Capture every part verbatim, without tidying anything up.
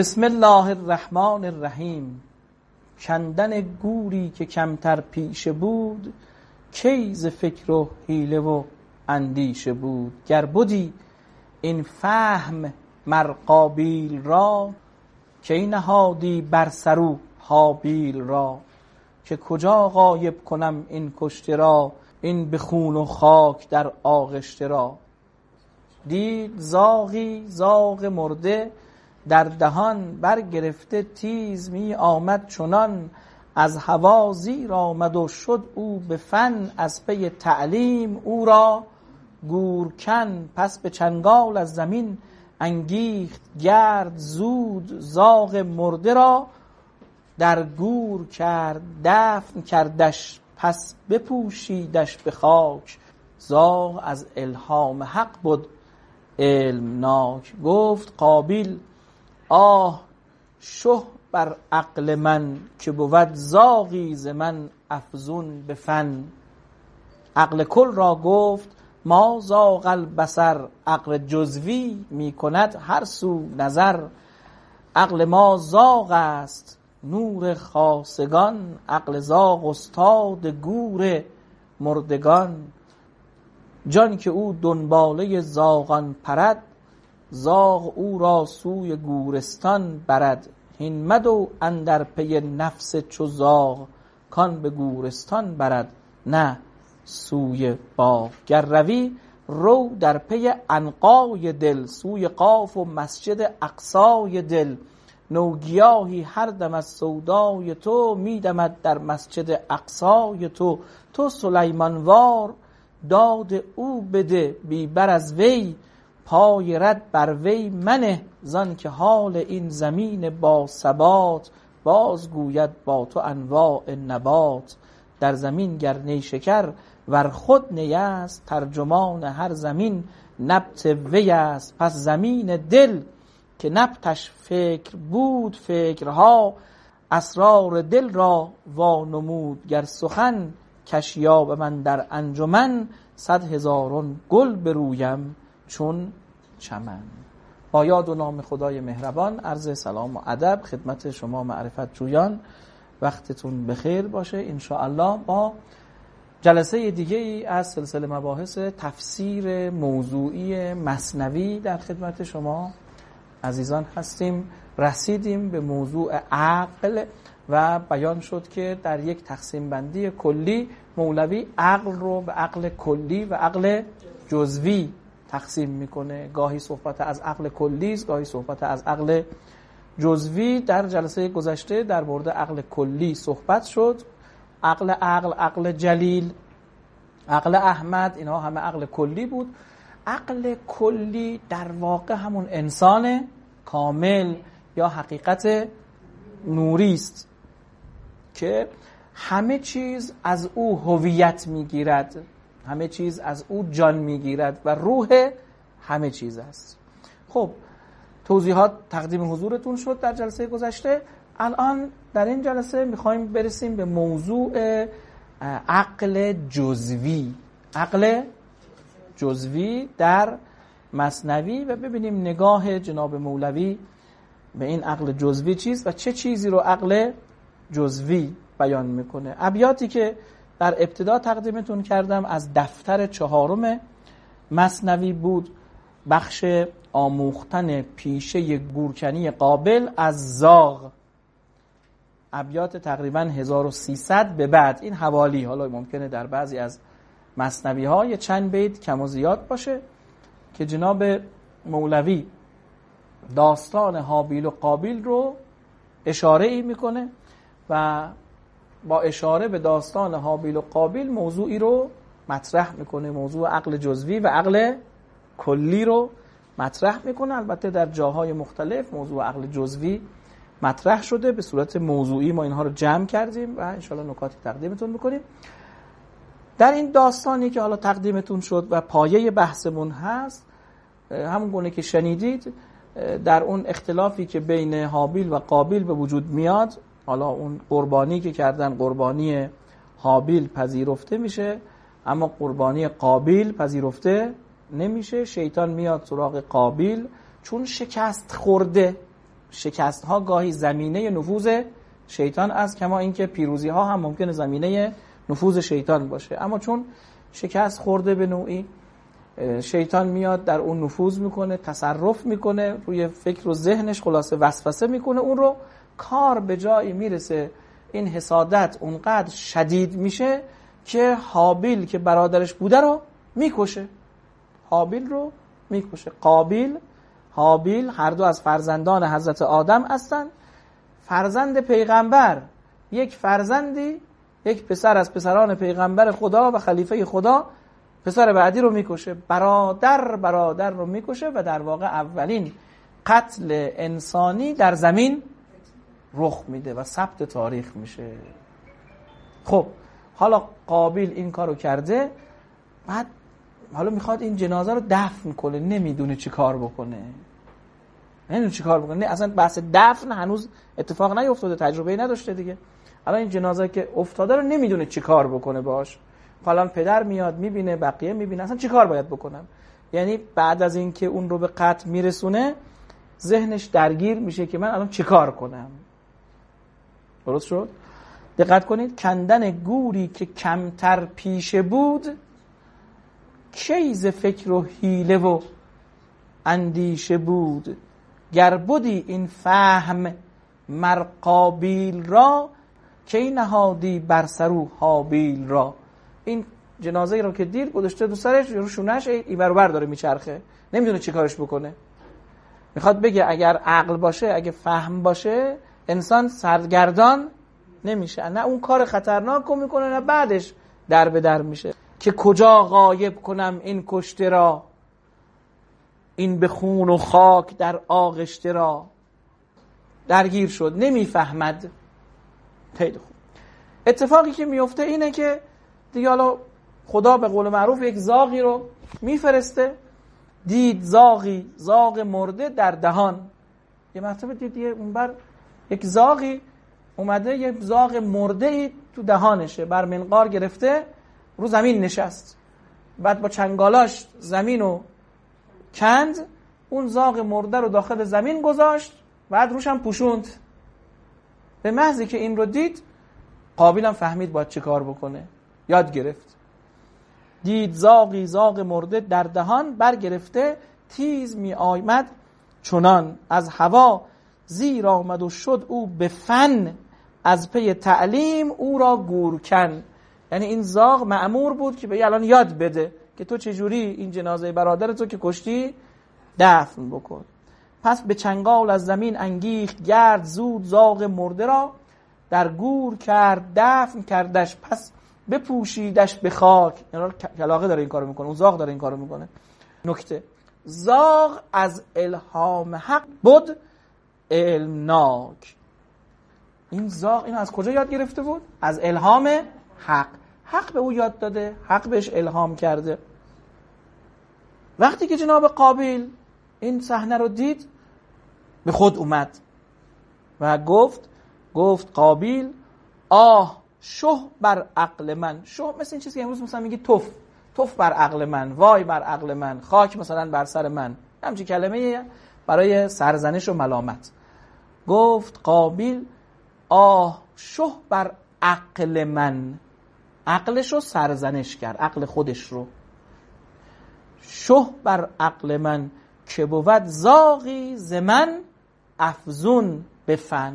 بسم الله الرحمن الرحیم. کندن گوری که کمتر پیشه بود، کی ز فکر و حیله و اندیشه بود. گر بودی این فهم مر قابیل را، کی نهادی بر سرو هابیل را. که کجا غایب کنم این کشته را، این به خون و خاک در آغشته را. دید زاغی زاغ مرده در دهان، برگرفته تیز می آمد چنان. از هوا زیر آمد و شد او به فن، از پی تعلیم او را گورکن. پس به چنگال از زمین انگیخت گرد، زود زاغ مرده را در گور کرد. دفن کردش پس بپوشیدش به خاک، زاغ از الهام حق بود علمناک. گفت قابیل آه شه بر عقل من، که بود زاغی ز من افزون به فن. عقل کل را گفت ما زاغ البصر، عقل جزوی می کند هر سو نظر. عقل ما زاغ است نور خاصگان، عقل زاغ استاد گور مردگان. جان که او دنباله زاغان پرد، زاغ او را سوی گورستان برد. هین مدو اندر پی نفس چو زاغ، کان به گورستان برد نه سوی باغ. گر روی رو در پی عنقای دل، سوی قاف و مسجد اقصای دل. نوگیاهی هر دم از سودای تو، می دمد در مسجد اقصای تو. تو سلیمان وار داد او بده، بی بر از وی پای رد بر وی منه. زان که حال این زمین با ثبات، باز گوید با تو انواع نبات. در زمین گر نیشکر ور خود نی است، ترجمان هر زمین نبت وی است. پس زمین دل که نبتش فکر بود، فکرها اسرار دل را وانمود. گر سخن کشیاب من در انجمن، صد هزارون گل برویم چون چمن. با یاد و نام خدای مهربان عرض سلام و ادب خدمت شما معرفت جویان. وقتتون بخیر باشه. انشاءالله با جلسه دیگه ای از سلسله مباحث تفسیر موضوعی مثنوی در خدمت شما عزیزان هستیم. رسیدیم به موضوع عقل و بیان شد که در یک تقسیم بندی کلی مولوی عقل رو به عقل کلی و عقل جزوی تقسیم میکنه. گاهی صحبت از عقل کلی است، گاهی صحبت از عقل جزوی. در جلسه گذشته در مورد عقل کلی صحبت شد. عقل عقل، عقل جلیل، عقل احمد، اینها همه عقل کلی بود. عقل کلی در واقع همون انسان کامل یا حقیقت نوری است که همه چیز از او هویت میگیرد، همه چیز از او جان میگیرد و روح همه چیز است. خب توضیحات تقدیم حضورتون شد در جلسه گذشته. الان در این جلسه میخوایم برسیم به موضوع عقل جزوی، عقل جزوی در مثنوی و ببینیم نگاه جناب مولوی به این عقل جزوی چیست و چه چیزی رو عقل جزوی بیان میکنه. ابیاتی که در ابتدا تقدیمتون کردم از دفتر چهارم مثنوی بود، بخش آموختن پیشه گورکنی قابل از زاغ، ابیات تقریبا هزار و سیصد به بعد. این حوالی، حالا ممکنه در بعضی از مثنوی ها یه چند بیت کم و زیاد باشه که جناب مولوی داستان هابیل و قابیل رو اشاره ای میکنه و با اشاره به داستان هابیل و قابیل موضوعی رو مطرح میکنه، موضوع عقل جزوی و عقل کلی رو مطرح میکنه. البته در جاهای مختلف موضوع عقل جزوی مطرح شده به صورت موضوعی، ما اینها رو جمع کردیم و انشاءالله نکاتی تقدیمتون میکنیم. در این داستانی که حالا تقدیمتون شد و پایه بحثمون هست، همون گونه که شنیدید در اون اختلافی که بین هابیل و قابیل به وجود میاد، حالا اون قربانی که کردن قربانی هابیل پذیرفته میشه اما قربانی قابیل پذیرفته نمیشه. شیطان میاد سراغ قابیل چون شکست خورده شکست ها گاهی زمینه نفوذ شیطان است، کما اینکه پیروزی ها هم ممکنه زمینه نفوذ شیطان باشه. اما چون شکست خورده به نوعی، شیطان میاد در اون نفوذ میکنه، تصرف میکنه روی فکر و ذهنش، خلاصه وسوسه میکنه اون رو. کار به جایی میرسه این حسادت اونقدر شدید میشه که هابیل که برادرش بوده رو میکشه، هابیل رو میکشه. قابیل، هابیل هر دو از فرزندان حضرت آدم هستند. فرزند پیغمبر، یک فرزندی، یک پسر از پسران پیغمبر خدا و خلیفه خدا، پسر بعدی رو میکشه، برادر برادر رو میکشه و در واقع اولین قتل انسانی در زمین رخ میده و ثبت تاریخ میشه. خب حالا قابیل این کارو کرده، بعد حالا میخواد این جنازه رو دفن کنه، نمیدونه چی کار بکنه، نمیدونه چی کار بکنه. نه اصلا بحث دفن هنوز اتفاق نیفتاده، تجربه نداشته دیگه. الان این جنازه که افتاده رو نمیدونه چی کار بکنه باش. حالا پدر میاد میبینه، بقیه میبینه، اصلا چی کار باید بکنم. یعنی بعد از این که اون رو به قتل میرسونه ذهنش درگیر میشه که من الان چی کار کنم. درست شد؟ دقت کنید، کندن گوری که کمتر پیشه بود، کی ز فکر و حیله و اندیشه بود. گر بودی این فهم مر قابیل را، کی نهادی بر سرو هابیل را. این جنازه رو که دید گذاشته دو سرش، رو شونهش این ور بر داره میچرخه، نمیدونه چی کارش بکنه. میخواد بگه اگر عقل باشه، اگه فهم باشه، انسان سرگردان نمیشه، نه اون کار خطرناک رو میکنه، نه بعدش در به در میشه که کجا غایب کنم این کشته را، این به خون و خاک در آغشته را. درگیر شد، نمیفهمد. خیلی خوب. اتفاقی که میفته اینه که دیگه حالا خدا به قول معروف یک زاغی رو میفرسته. دید زاغی، زاغ مرده در دهان. یه مرتبه دید یه اونبر یک زاغی اومده، یه زاغ مرده ای تو دهانشه، بر منقار گرفته رو زمین نشست، بعد با چنگالاش زمین رو کند، اون زاغ مرده رو داخل زمین گذاشت، بعد روش هم پوشوند. به محضی که این رو دید، قابیل هم فهمید باید چه کار بکنه، یاد گرفت. دید زاغی، زاغ مرده در دهان برگرفته، تیز می آمد چنان از هوا زیر آمد و شد او به فن، از پی تعلیم او را گورکن. یعنی این زاغ مأمور بود که به الان یاد بده که تو چجوری این جنازه برادر تو که کشتی دفن بکن. پس به چنگال از زمین انگیخت گرد، زود زاغ مرده را در گور کرد، دفن کردش، پس بپوشیدش به خاک. یعنی کلاغه داره این کارو میکنه، اون زاغ داره این کارو میکنه. نکته، زاغ از الهام حق بود علمناک. این زاغ اینو از کجا یاد گرفته بود؟ از الهام حق. حق به او یاد داده، حق بهش الهام کرده. وقتی که جناب قابیل این صحنه رو دید، به خود اومد و گفت گفت قابیل آه شه بر عقل من. شه مثل این چیزی که امروز مثلا میگی توف، توف بر عقل من، وای بر عقل من، خاک مثلا بر سر من، همچین کلمه برای سرزنش و ملامت. گفت قابیل آه شه بر عقل من، عقلش رو سرزنش کرد، عقل خودش رو. شه بر عقل من که بود زاغی ز من افزون به فن.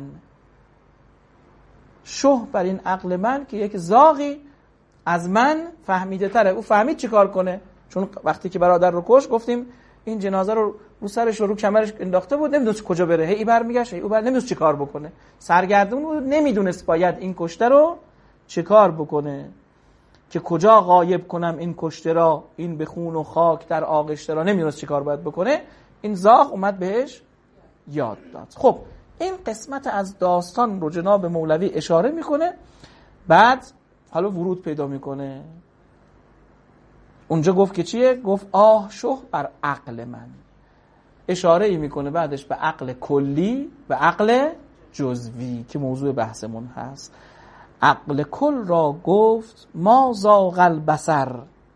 شه بر این عقل من که یک زاغی از من فهمیده تره. او فهمید چی کار کنه، چون وقتی که برادر رو کش گفتیم این جنازه رو رو سرش و رو کمرش انداخته بود، نمیدونست کجا بره، هی بر میگشت، هی او بر نمیدونست چی کار بکنه، سرگردون بود، نمیدونست باید این کشته رو چی کار بکنه که کجا غایب کنم این کشته را، این به خون و خاک در آغشته را. نمیدونست چی کار باید بکنه. این زاغ اومد بهش یاد داد. خب این قسمت از داستان رو جناب مولوی اشاره میکنه، بعد حالا ورود پیدا میکنه. اونجا گفت که چیه؟ گفت آه شه بر عقل من. اشاره ای میکنه بعدش به عقل کلی و عقل جزوی که موضوع بحثمون هست. عقل کل را گفت ما زاغ البصر.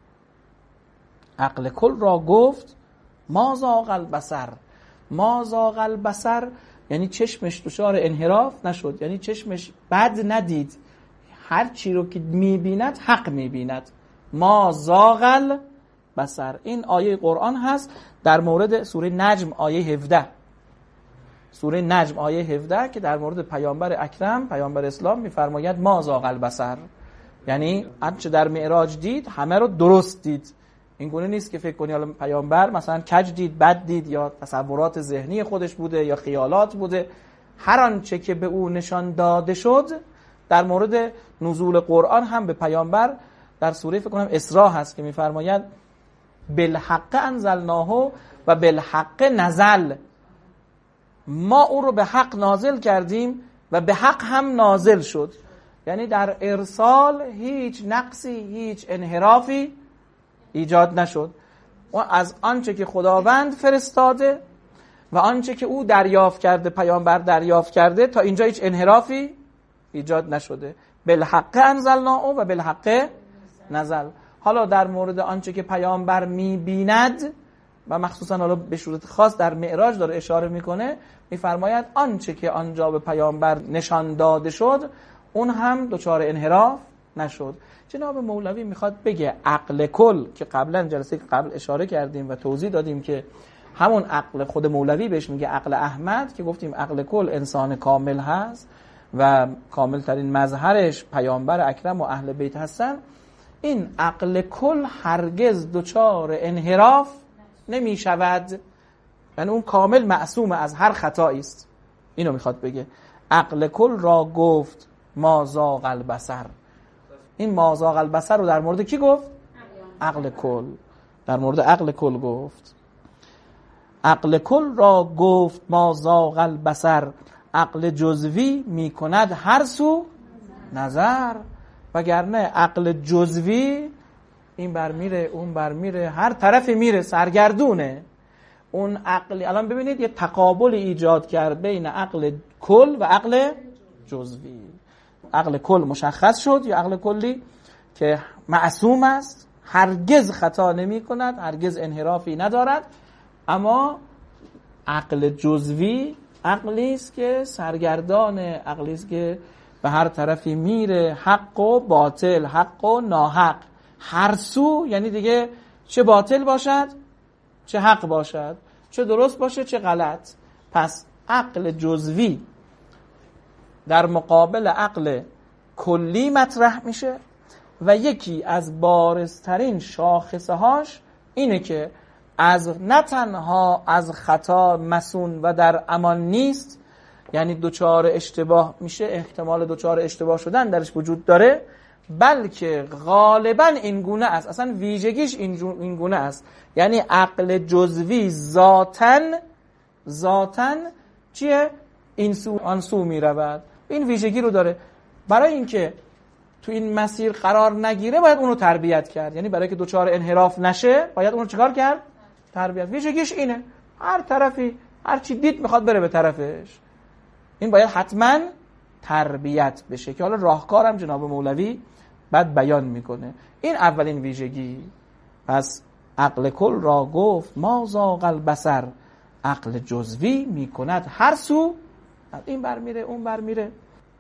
عقل کل را گفت ما زاغ البصر. ما زاغ البصر یعنی چشمش دچار انحراف نشد، یعنی چشمش بد ندید، هر چی رو که میبیند حق میبیند. ما زاغل بصر. این آیه قرآن هست در مورد سوره نجم آیه هفده. سوره نجم آیه هفده که در مورد پیامبر اکرم، پیامبر اسلام میفرماید ما زاغل بصر، یعنی آنچه در معراج دید همه رو درست دید. این گونه نیست که فکر کنی حالا پیامبر مثلا کج دید، بد دید، یا تصورات ذهنی خودش بوده یا خیالات بوده. هر آنچه که به او نشان داده شد در مورد نزول قرآن هم به پیامبر در سوره فکر کنم اسراء هست که میفرماید بالحق انزلناه و بالحق نزل. ما او رو به حق نازل کردیم و به حق هم نازل شد. یعنی در ارسال هیچ نقصی، هیچ انحرافی ایجاد نشد. و از آنچه که خداوند فرستاده و آنچه که او دریافت کرده، پیامبر دریافت کرده، تا اینجا هیچ انحرافی ایجاد نشده. بالحق انزلناه و بالحق نزل. حالا در مورد آنچه که پیامبر می‌بیند و مخصوصا حالا به صورت خاص در معراج داره اشاره میکنه، میفرماید آنچه که آنجا به پیامبر نشان داده شد اون هم دچار انحراف نشد. جناب مولوی میخواد بگه عقل کل که قبلا جلسه قبل اشاره کردیم و توضیح دادیم که همون عقل خود مولوی بهش میگه عقل احمد، که گفتیم عقل کل انسان کامل هست و کامل ترین مظهرش پیامبر اکرم و اهل بیت هستن. این عقل کل هرگز دچار انحراف نمی شود، یعنی اون کامل معصوم از هر خطایی است. اینو میخواد بگه. عقل کل را گفت ما زاغ البصر. این ما زاغ البصر رو در مورد کی گفت؟ عقل کل. در مورد عقل کل گفت. عقل کل را گفت ما زاغ البصر. عقل جزوی میکند هر سو نظر، وگرنه عقل جزوی این بر میره اون بر میره، هر طرفی میره، سرگردونه. اون عقلی الان ببینید یه تقابل ایجاد کرد بین عقل کل و عقل جزوی. عقل کل مشخص شد، یا عقل کلی که معصوم است، هرگز خطا نمی کند، هرگز انحرافی ندارد. اما عقل جزوی عقلی است که سرگردان، عقلی است که به هر طرفی میره، حق و باطل، حق و ناحق، هر سو، یعنی دیگه چه باطل باشد چه حق باشد، چه درست باشه چه غلط. پس عقل جزوی در مقابل عقل کلی مطرح میشه و یکی از بارزترین شاخصه هاش اینه که از نه تنها از خطا مسون و در امان نیست، یعنی دوچار اشتباه میشه، احتمال دوچار اشتباه شدن درش وجود داره، بلکه غالبا این گونه است، اصلا ویژگیش این گونه است. یعنی عقل جزوی ذاتن ذاتن چیه؟ این سو آن سو میرود. این ویژگی رو داره. برای اینکه تو این مسیر قرار نگیره باید اونو تربیت کرد. یعنی برای که دوچار انحراف نشه باید اونو چیکار کرد؟ تربیت. ویژگیش اینه، هر طرفی هر چی دید میخواد بره به طرفش. این باید حتما تربیت بشه که حالا راهکارم جناب مولوی بعد بیان میکنه. این اولین ویژگی. پس عقل کل را گفت ما زاغ البصر. عقل جزوی میکند هر سو، این بر میره اون بر میره.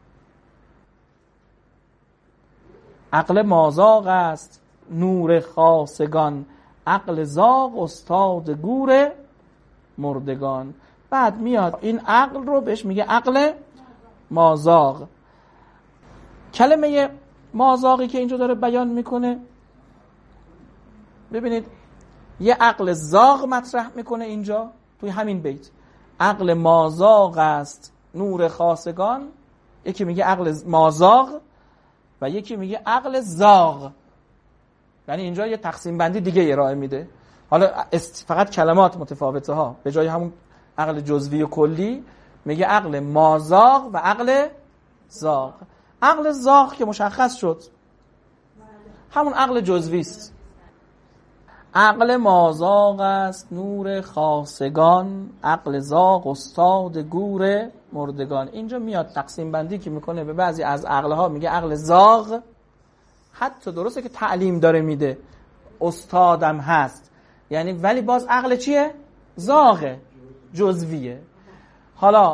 عقل مازاغ است نور خاصگان. عقل زاغ استاد گور مردگان. بعد میاد این عقل رو بهش میگه عقل مازاغ. کلمه مازاغی که اینجا داره بیان میکنه، ببینید یه عقل زاغ مطرح میکنه اینجا توی همین بیت. عقل مازاغ است نور خاصگان، یکی میگه عقل مازاغ و یکی میگه عقل زاغ. یعنی اینجا یه تقسیم بندی دیگه ارائه میده. حالا فقط کلمات متفاوته ها، به جای همون عقل جزوی و کلی میگه عقل مازاغ و عقل زاغ. عقل زاغ که مشخص شد، همون عقل جزوی است. عقل مازاغ است نور خاصگان. عقل زاغ استاد گور مردگان. اینجا میاد تقسیم بندی که میکنه به بعضی از عقلها میگه عقل زاغ، حتی درسته که تعلیم داره میده، استادم هست، یعنی ولی باز عقل چیه؟ زاغه، جزویه. حالا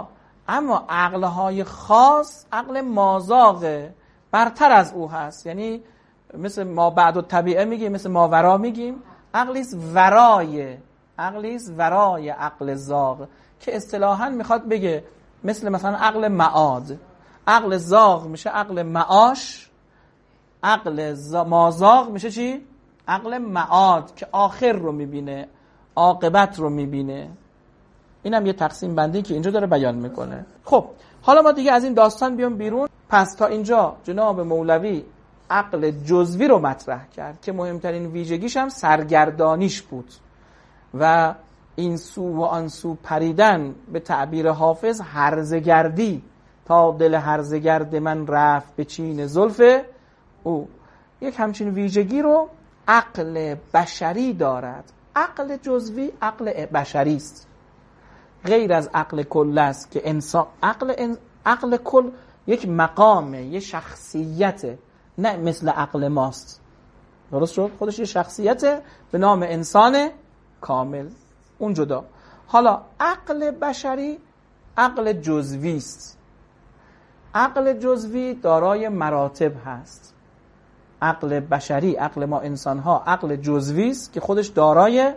اما عقلهای خاص عقل مازاغه، برتر از او هست. یعنی مثل ما بعد الطبیعه میگیم، مثل ماورا میگیم، عقلیست ورای، عقلیست ورای عقل زاغ، که اصطلاحاً میخواد بگه مثل مثلا عقل معاد. عقل زاغ میشه عقل معاش، عقل مازاغ میشه چی؟ عقل معاد که آخر رو میبینه، عاقبت رو میبینه. اینم یه تقسیم بندی که اینجا داره بیان میکنه. خب حالا ما دیگه از این داستان بیام بیرون. پس تا اینجا جناب مولوی عقل جزوی رو مطرح کرد که مهمترین ویژگیش هم سرگردانیش بود و این سو و آن سو پریدن، به تعبیر حافظ هرزگردی، تا دل هرزگرد من رفت به چین زلف او. یک همچین ویژگی رو عقل بشری دارد. عقل جزوی عقل بشری است، غیر از عقل کل است که انسان. عقل ان... عقل کل یک مقامه، یک شخصیته، نه مثل عقل ماست. درست شد؟ خودش یه شخصیته به نام انسان کامل، اون جدا. حالا عقل بشری عقل جزوی است. عقل جزوی دارای مراتب هست. عقل بشری، عقل ما انسان ها عقل جزوی است که خودش دارای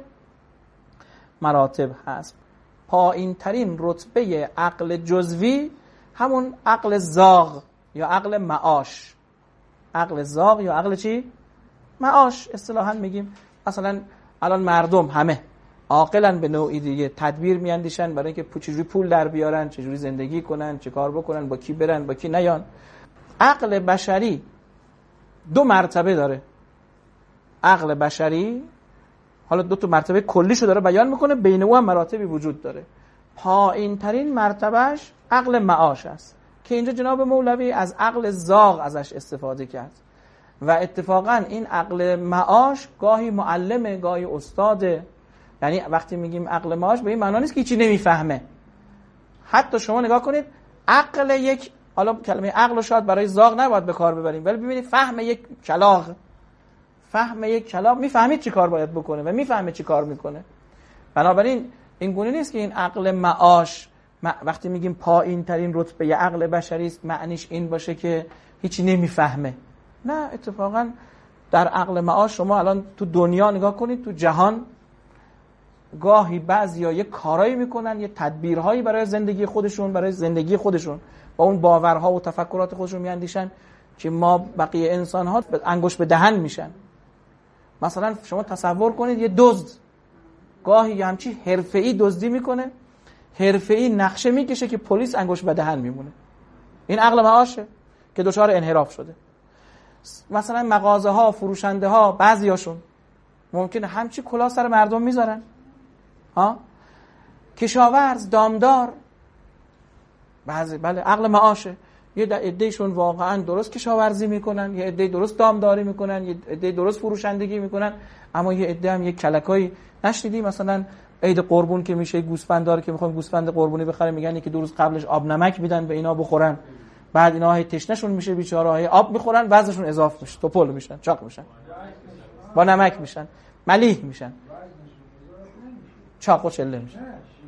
مراتب هست. پایین ترین رتبه عقل جزوی همون عقل زاغ یا عقل معاش. عقل زاغ یا عقل چی؟ معاش اصطلاحاً میگیم. مثلا الان مردم همه عاقلن به نوعی دیگه، تدبیر میاندیشن برای اینکه چجوری پول در بیارن، چجوری زندگی کنن، چه کار بکنن، با کی برن، با کی نیان. عقل بشری دو مرتبه داره. عقل بشری حالا دو تا مرتبه کلیشو داره بیان میکنه، بین او هم مراتبی وجود داره. پایین ترین مرتبهش عقل معاش است که اینجا جناب مولوی از عقل زاغ ازش استفاده کرد و اتفاقا این عقل معاش گاهی معلمه، گاهی استاده. یعنی وقتی میگیم عقل معاش به این معنا نیست که هیچی نمیفهمه. حتی شما نگاه کنید عقل یک، حالا کلمه عقل رو شاید برای زاغ نباید به کار ببریم، ولی ببینید فهم یک کلاغ، فهم یک کلاغ میفهمید چی کار باید بکنه و میفهمه چی کار میکنه. بنابراین این گونه نیست که این عقل معاش وقتی میگیم پایین ترین رتبه عقل بشری است معنیش این باشه که هیچی نمیفهمه. نه، اتفاقا در عقل معاش شما الان تو دنیا نگاه کنید، تو جهان گاهی بعضیا یه کارایی میکنن، یه تدبیرهایی برای زندگی خودشون، برای زندگی خودشون با اون باورها و تفکرات خودشون میاندیشن که ما بقیه انسان ها انگشت به دهن میشن. مثلا شما تصور کنید یه دزد گاهی همچی حرفه‌ای دزدی میکنه، حرفه‌ای نقشه میکشه که پلیس انگشت به دهن میمونه. این عقل معاشه که دچار انحراف شده. مثلا مغازه ها، فروشنده ها بعضیاشون ممکنه همچی کلاه سر مردم میذارن، ها، کشاورز، دامدار، بعضی بله عقل معاشه. یه عده‌شون واقعا درست کشاورزی میکنن، یه عده درست دامداری میکنن، یه عده درست فروشندگی میکنن، اما یه عده هم یه کلکایی نشنیدی مثلا عید قربون که میشه گوسفنددار که میخوام گوسفند قربونی بخره، میگن که دو روز قبلش آب نمک میدن به اینا بخورن، بعد اینا های تشنهشون میشه بیچاره های آب میخورن، وزنشون اضافه میشه، توپل میشن، چاق میشن، با نمک میشن، ملیح میشن، چاق و چله میشن.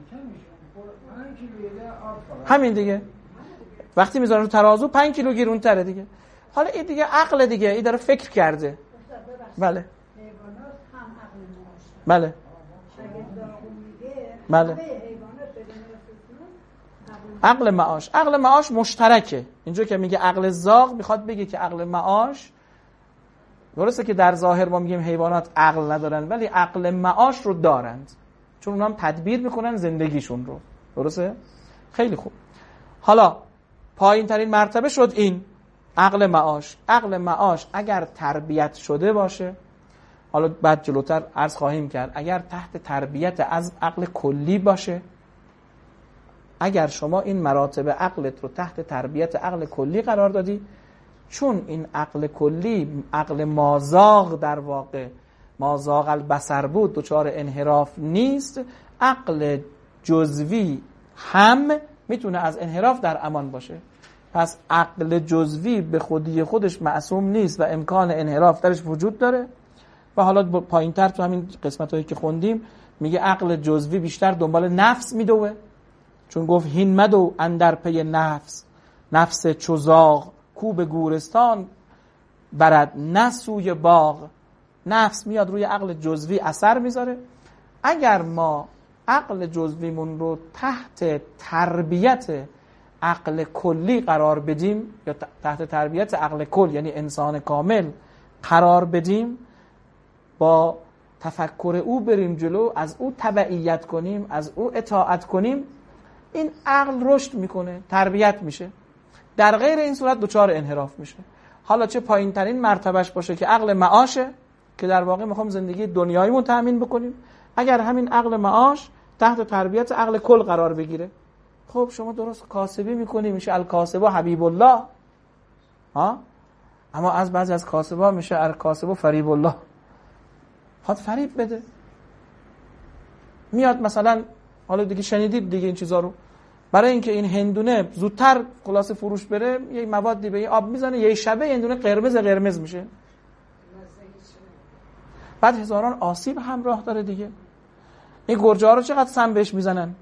همین دیگه وقتی میذارن رو ترازو پنج کیلو گیرونتره دیگه. حالا این دیگه عقل دیگه، این داره فکر کرده. بله بله بله عقل معاش. عقل معاش مشترکه. اینجا که میگه عقل زاغ میخواد بگه که عقل معاش، درسته که در ظاهر ما میگیم حیوانات عقل ندارن ولی عقل معاش رو دارند، چون اونا هم تدبیر میکنن زندگیشون رو. درسته؟ خیلی خوب. حالا پایین ترین مرتبه شد این عقل معاش. عقل معاش اگر تربیت شده باشه، حالا بعد جلوتر عرض خواهیم کرد، اگر تحت تربیت از عقل کلی باشه، اگر شما این مراتب عقلت رو تحت تربیت عقل کلی قرار دادی، چون این عقل کلی عقل مازاغ در واقع مازاغ البصر بود، دچار انحراف نیست، عقل جزوی هم میتونه از انحراف در امان باشه. پس عقل جزوی به خودی خودش معصوم نیست و امکان انحراف درش وجود داره. و حالا پایین تر تو همین قسمت هایی که خوندیم میگه عقل جزوی بیشتر دنبال نفس میدوه، چون گفت هین مدو اندر پی نفس، نفس چو زاغ کو به گورستان برد نه سوی باغ. نفس میاد روی عقل جزوی اثر میذاره. اگر ما عقل جزویمون رو تحت تربیت عقل کلی قرار بدیم، یا تحت تربیت عقل کل یعنی انسان کامل قرار بدیم، با تفکر او بریم جلو، از او تبعیت کنیم، از او اطاعت کنیم، این عقل رشد میکنه، تربیت میشه. در غیر این صورت دچار انحراف میشه. حالا چه پایین ترین مرتبهش باشه که عقل معاشه، که در واقع میخوام زندگی دنیاییمون تأمین بکنیم، اگر همین عقل معاش تحت تربیت عقل کل قرار بگیره، خب شما درست کاسبی میکنی، میشه الکاسب و حبیب الله ها. اما از بعضی از کاسبا میشه الکاسب و فریب الله، خواهد فریب بده. میاد مثلا، حالا دیگه شنیدید دیگه این چیزا رو، برای اینکه این هندونه زودتر خلاص فروش بره، یه موادی به آب میزنه، یه شبه هندونه قرمز قرمز میشه، بعد هزاران آسیب همراه داره دیگه. این گرجه ها رو چقدر سم بهش میزنن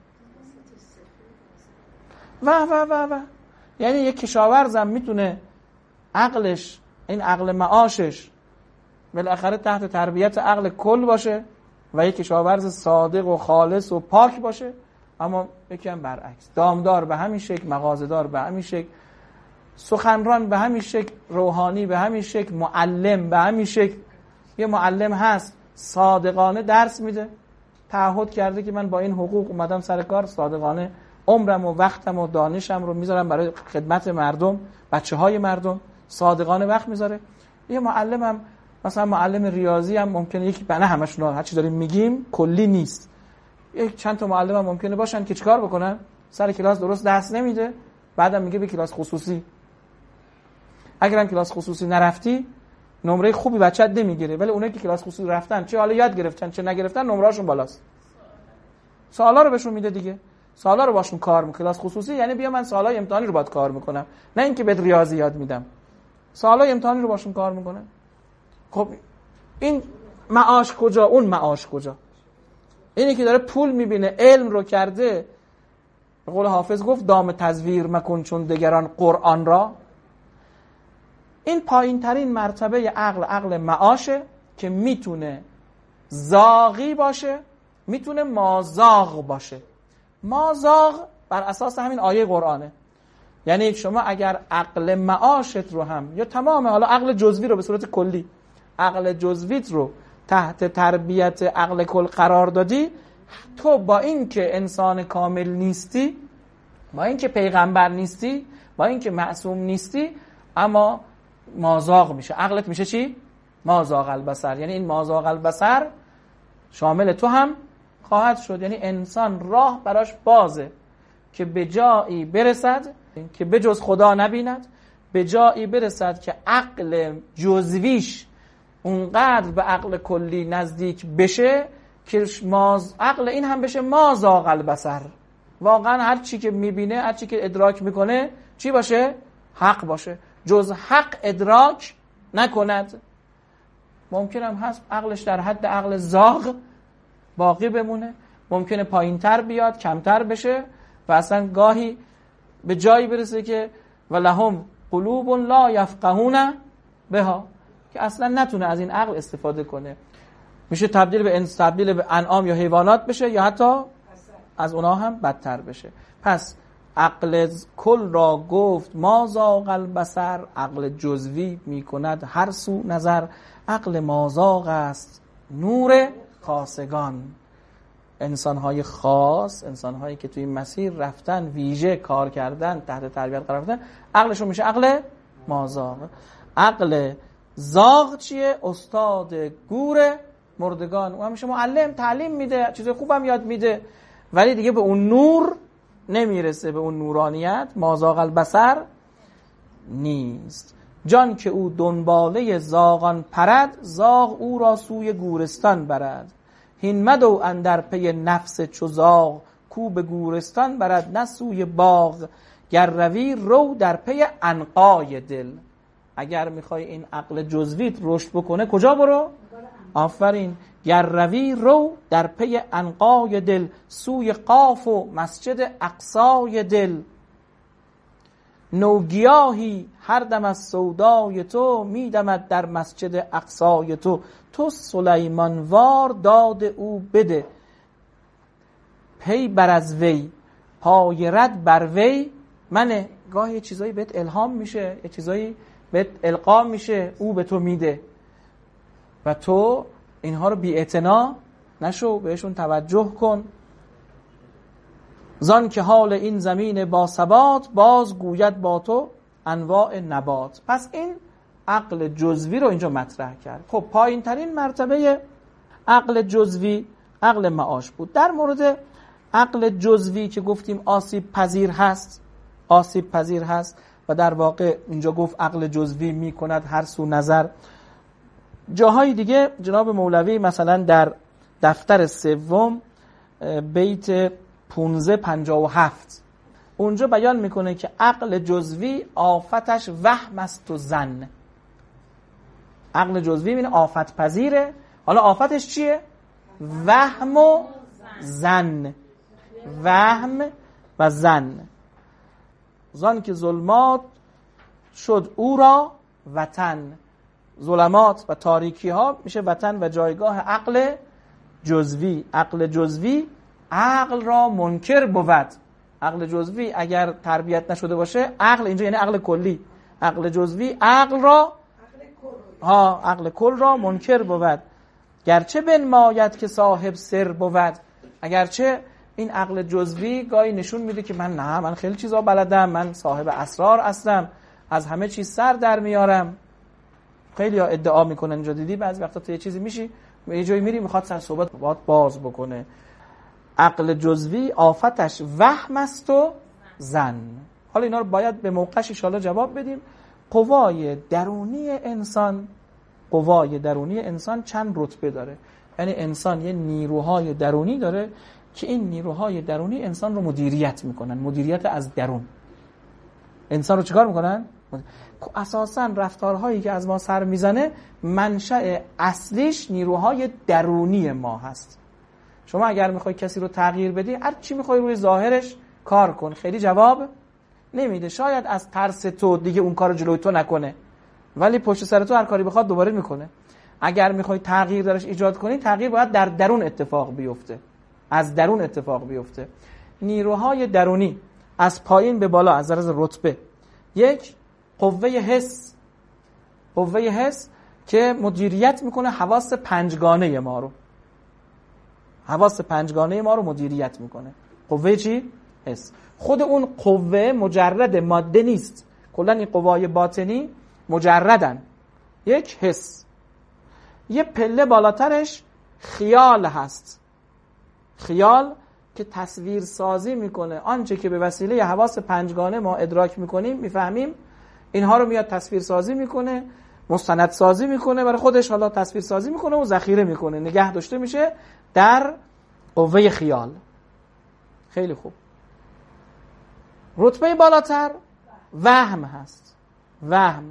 و و و و یعنی یک کشاورزم میتونه عقلش، این عقل معاشش بالاخره تحت تربیت عقل کل باشه و یک کشاورز صادق و خالص و پاک باشه، اما یکم برعکس، دامدار به همین شکل، مغازه‌دار به همین شکل، سخنران به همین شکل، روحانی به همین شکل، معلم به همین شکل. یه معلم هست صادقانه درس میده، تعهد کرده که من با این حقوق اومدم سر کار، صادقانه عمرم و وقتم و دانشم رو میذارم برای خدمت مردم، بچه های مردم، صادقانه وقت میذاره. یه معلم هم مثلا معلم ریاضی هم ممکنه یکی، بنه همشون هر چی داریم میگیم کلی نیست، یک چند تا معلم هم ممکنه باشن که چیکار بکنن، سر کلاس درست درس نمیده، بعدم میگه به کلاس خصوصی. اگرم کلاس خصوصی نرفتی نمره خوبی بچت نمیگیره، ولی اونایی که کلاس خصوصی رفتن، چه حالا یاد گرفتن چه نگرفتن، نمرهاشون بالاست. سوالا رو بهشون میده دیگه، سوالا رو باشون کار میکنه. کلاس خصوصی یعنی بیا من سوالای امتحانی رو باید کار میکنم، نه اینکه بهت ریاضی یاد میدم، سوالای امتحانی رو باشون کار میکنه. خب این معاش کجا، اون معاش کجا؟ اینی که داره پول میبینه، علم رو کرده، به قول حافظ گفت دام تزویر مکن چون دگران قرآن را. این پایین ترین مرتبه عقل، عقل معاشه که میتونه زاغی باشه، میتونه مازاغ باشه. مازاغ بر اساس همین آیه قرآنه. یعنی شما اگر عقل معاشت رو هم، یا تمام حالا عقل جزوی رو به صورت کلی، عقل جزویت رو تحت تربیت عقل کل قرار دادی، تو با اینکه انسان کامل نیستی، با اینکه پیغمبر نیستی، با اینکه معصوم نیستی، اما مازاغ میشه. عقلت میشه چی؟ مازاغ البصر. یعنی این مازاغ البصر شامل تو هم خواهد شد. یعنی انسان راه براش بازه که به جایی برسد که به جز خدا نبیند، به جایی برسد که عقل جزویش اونقدر به عقل کلی نزدیک بشه که ماز... عقل این هم بشه مازاغ البصر. واقعا هر چی که میبینه، هر چی که ادراک میکنه چی باشه؟ حق باشه، جز حق ادراک نکند. ممکن هم هست عقلش در حد عقل زاغ باقی بمونه، ممکنه پایین تر بیاد، کمتر بشه و اصلا گاهی به جایی برسه که ولهم قلوب لا یفقهون بها، که اصلا نتونه از این عقل استفاده کنه. میشه تبدیل به انس، تبدیل به انعام یا حیوانات بشه، یا حتی از اونا هم بدتر بشه. پس عقل کل را گفت ما زاغ البصر، عقل جزوی میکند هر سو نظر. عقل مازاغ است نور خاصگان. انسان‌های خاص، انسان‌هایی که توی این مسیر رفتن، ویژه کار کردن، تحت تربیت قرار گرفتن، عقلشون میشه عقل مازاغ. عقل زاغ چیه؟ استاد گور مردگان. اون همیشه معلم، تعلیم میده، چیزای خوبم یاد میده، ولی دیگه به اون نور نمیرسه، به اون نورانیت. مازاغ البصر نیست. جان که او دنباله زاغان پرد، زاغ او را سوی گورستان برد. هین مدو اندر پی نفس چو زاغ، کو به گورستان برد نه سوی باغ. گر روی رو در پی عنقای دل. اگر میخوای این عقل جزویت رشد بکنه کجا برو؟ آفرین، گر روی رو در پی عنقای دل، سوی قاف و مسجد اقصای دل. نوگیاهی هر دم از سودای تو، میدمد در مسجد اقصای تو. تو سلیمان وار داد او بده، پی بر از وی پای رد بر وی منه. گاهی یه چیزایی بهت الهام میشه، یه چیزایی بهت القا میشه، او به تو میده و تو اینها رو بی اعتنا نشو، بهشون توجه کن. زان که حال این زمین با ثبات، باز گوید با تو انواع نبات. پس این عقل جزوی رو اینجا مطرح کرد. خب پایین ترین مرتبه عقل جزوی عقل معاش بود. در مورد عقل جزوی که گفتیم آسیب پذیر هست، آسیب پذیر هست و در واقع اینجا گفت عقل جزوی می کند هر سو نظر. جاهای دیگه جناب مولوی مثلا در دفتر سوم بیت پانزده پنجاه و هفت اونجا بیان میکنه که عقل جزوی آفتش وهم است و ظن. عقل جزوی این آفت پذیره. حالا آفتش چیه؟ وهم و ظن. وهم و ظن. زان که ظلمات شد او را وطن. ظلمات و تاریکی ها میشه وطن و جایگاه عقل جزوی. عقل جزوی عقل را منکر بود. عقل جزوی اگر تربیت نشده باشه، عقل اینجا یعنی عقل کلی، عقل جزوی عقل را ها عقل کل را منکر بود. گرچه بنماید که صاحب سر بود. اگرچه این عقل جزوی گاهی نشون میده که من نه، من خیلی چیزا بلدم، من صاحب اسرار هستم، از همه چیز سر در میارم. خیلی ها ادعا میکنن، اینجا دیدی بعضی وقتا تو یه چیزی میشی یه جایی میری میخواد سر صحبت باید باز بکنه. عقل جزوی آفتش وهم است و ظن. حالا اینا رو باید به موقعش ان شاءالله جواب بدیم. قوای درونی انسان، قوای درونی انسان چند رتبه داره. یعنی انسان یه نیروهای درونی داره که این نیروهای درونی انسان رو مدیریت میکنن. مدیریت از درون انسان رو چیکار میکنن؟ اساساً رفتارهایی که از ما سر میزنه منشأ اصلیش نیروهای درونی ما هست. شما اگر میخوای کسی رو تغییر بدی، هر چی میخوای روی ظاهرش کار کن، خیلی جواب نمیده. شاید از ترس تو دیگه اون کارو جلوی تو نکنه، ولی پشت سر تو هر کاری بخواد دوباره میکنه. اگر میخوای تغییر درش ایجاد کنی، تغییر باید در درون اتفاق بیفته، از درون اتفاق بیفته. نیروهای درونی از پایین به بالا از نظر رتبه: یک، قوه حس. قوه حس که مدیریت میکنه حواس پنجگانه ما رو. حواس پنجگانه ما رو مدیریت میکنه. قوه چی؟ حس. خود اون قوه مجرد ماده نیست. کلا این قوای باطنی مجردن. یک حس. یه پله بالاترش خیال هست. خیال که تصویر سازی میکنه. آنچه که به وسیله حواس پنجگانه ما ادراک میکنیم، میفهمیم، اینها رو میاد تصویر سازی میکنه، مستند سازی میکنه برای خودش، حالا تصویر سازی میکنه و ذخیره میکنه، نگه داشته میشه در قوه خیال. خیلی خوب. رتبه بالاتر وهم هست. وهم.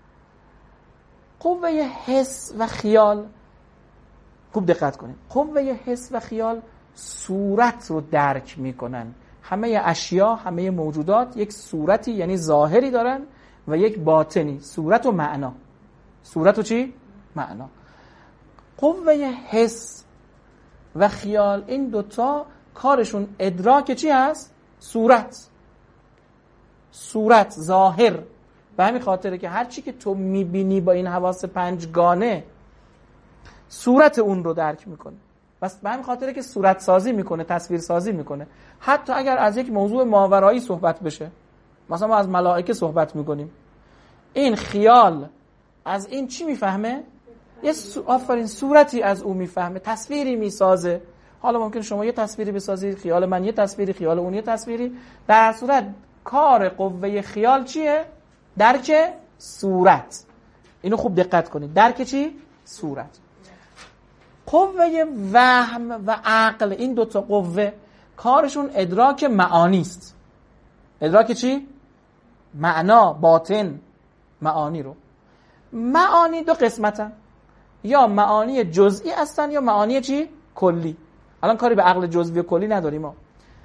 قوه حس و خیال، خوب دقت کنید، قوه حس و خیال صورت رو درک میکنن. همه اشیا، همه موجودات یک صورتی یعنی ظاهری دارن و یک باطنی، صورت و معنا. صورت و چی؟ معنا. قوه حس و خیال این دوتا کارشون ادراک چی هست؟ صورت. صورت، ظاهر. به همین خاطره که هر چی که تو میبینی با این حواس پنجگانه صورت اون رو درک میکنه. بس به همین خاطره که صورت سازی میکنه، تصویر سازی میکنه. حتی اگر از یک موضوع ماورایی صحبت بشه، مثلا ما از ملائکه صحبت میکنیم، این خیال از این چی میفهمه؟ یه آفرین صورتی از او میفهمه، تصویری میسازه. حالا ممکن شما یه تصویری بسازید، خیال من یه تصویری، خیال اون یه تصویری. در صورت کار قوه خیال چیه؟ درک صورت. اینو خوب دقت کنید. درک چی؟ صورت. قوه وهم و عقل، این دوتا قوه کارشون ادراک معانی است. ادراک چی؟ معنا، باطن، معانی رو. معانی دو قسمتن. یا معانی جزئی هستن یا معانی چی؟ کلی. الان کاری به عقل جزئی و کلی نداریم ما.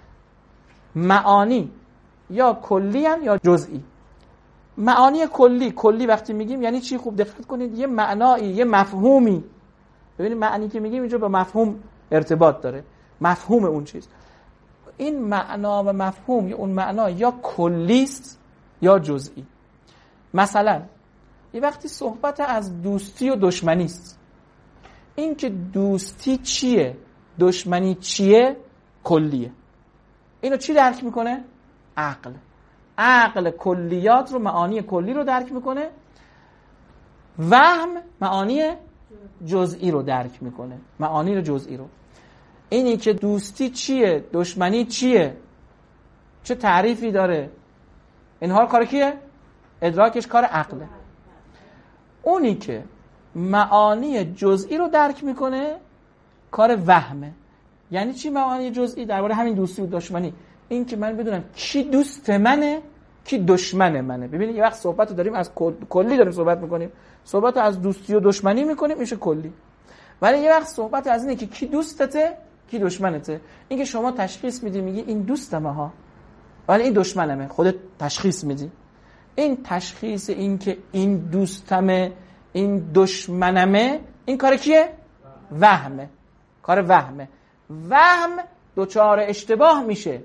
معانی یا کلی هن یا جزئی. معانی کلی، کلی وقتی میگیم یعنی چی؟ خوب دقت کنید، یه معنایی، یه مفهومی. ببینید معنی که میگیم اینجا با مفهوم ارتباط داره، مفهوم اون چیز. این معنا و مفهوم یا اون معنا یا کلی است یا جزئی. مثلا یه وقتی صحبت از دوستی و دشمنی است، این که دوستی چیه، دشمنی چیه، کلیه. اینو چی درک میکنه؟ عقل. عقل کلیات رو، معانی کلی رو درک میکنه. وهم معانی جزئی رو درک میکنه، معانی رو جزئی رو. اینی که دوستی چیه، دشمنی چیه، چه تعریفی داره، اینها کار کیه؟ ادراکش کار عقله. اونی که معانی جزئی رو درک میکنه کار وهمه. یعنی چی معانی جزئی درباره همین دوستی و دشمنی؟ این که من بدونم کی دوست منه کی دشمن منه. ببینید یه وقت صحبت رو داریم از کلی داریم صحبت میکنیم، صحبت رو از دوستی و دشمنی میکنیم میشه کلی. ولی یه وقت صحبت از اینه که کی دوستته کی دشمنته. این که شما تشخیص میدی میگی این دوستمه ها ولی این دشمنمه، خودت تشخیص میدی. این تشخیص این که این دوستمه این دشمنمه، این کار کیه؟ وهمه، کار وهمه. وهم دوچار اشتباه میشه،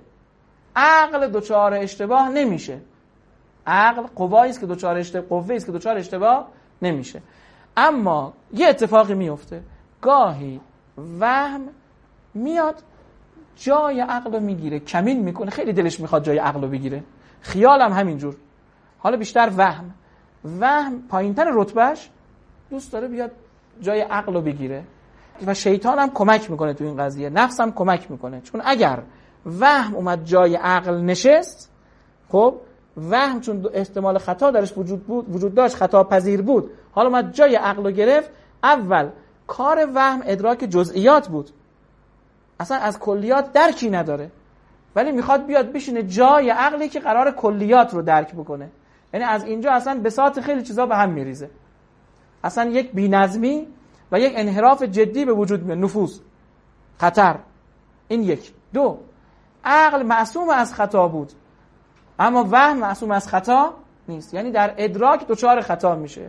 عقل دوچار اشتباه نمیشه. عقل قوایی است که دوچار اشتباه، قوه‌ای است که دوچار اشتباه نمیشه. اما یه اتفاقی میفته، گاهی وهم میاد جای عقل رو میگیره، کمین میکنه، خیلی دلش میخواد جای عقل رو بگیره. خیال هم همینجور، حالا بیشتر وهم. وهم پایینتر رتبهش دوست داره بیاد جای عقل رو بگیره و شیطان هم کمک میکنه تو این قضیه، نفس هم کمک میکنه. چون اگر وهم اومد جای عقل نشست، خب وهم چون احتمال خطا درش وجود بود، وجود داشت، خطا پذیر بود، حالا اومد جای عقل رو گرفت. اول کار وهم ادراک جزئیات بود، اصلا از کلیات درکی نداره، ولی میخواد بیاد بشینه جای عقلی که قرار کلیات رو درک بکنه. یعنی از اینجا اصلا بساط خیلی چیزا به هم میریزه، اصلا یک بی‌نظمی و یک انحراف جدی به وجود میاد، نفوذ، خطر. این یک. دو، عقل معصوم از خطا بود اما وهم معصوم از خطا نیست، یعنی در ادراک دچار خطا میشه.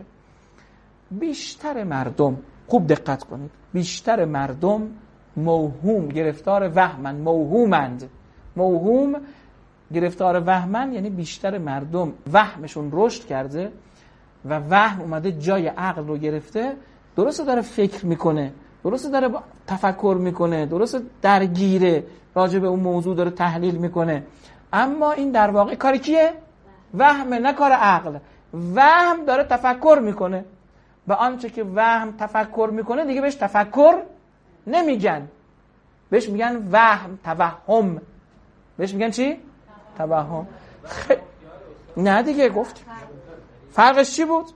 بیشتر مردم، خوب دقت کنید، بیشتر مردم موهوم گرفتار وهمن، موهومند. موهوم گرفتار وهمن یعنی بیشتر مردم وهمشون رشد کرده و وهم اومده جای عقل رو گرفته. درسته داره فکر میکنه، درسته داره تفکر میکنه، درسته درگیره راجع به اون موضوع داره تحلیل میکنه، اما این در واقع کار کیه؟ وهمه، نه کار عقل. وهم داره تفکر میکنه، به آنچه که وهم تفکر میکنه دیگه بهش تفکر نمیگن، بهش میگن وهم، توهم. بهش میگن چی؟ توهم. خ... نه دیگه گفت فرقش چی بود؟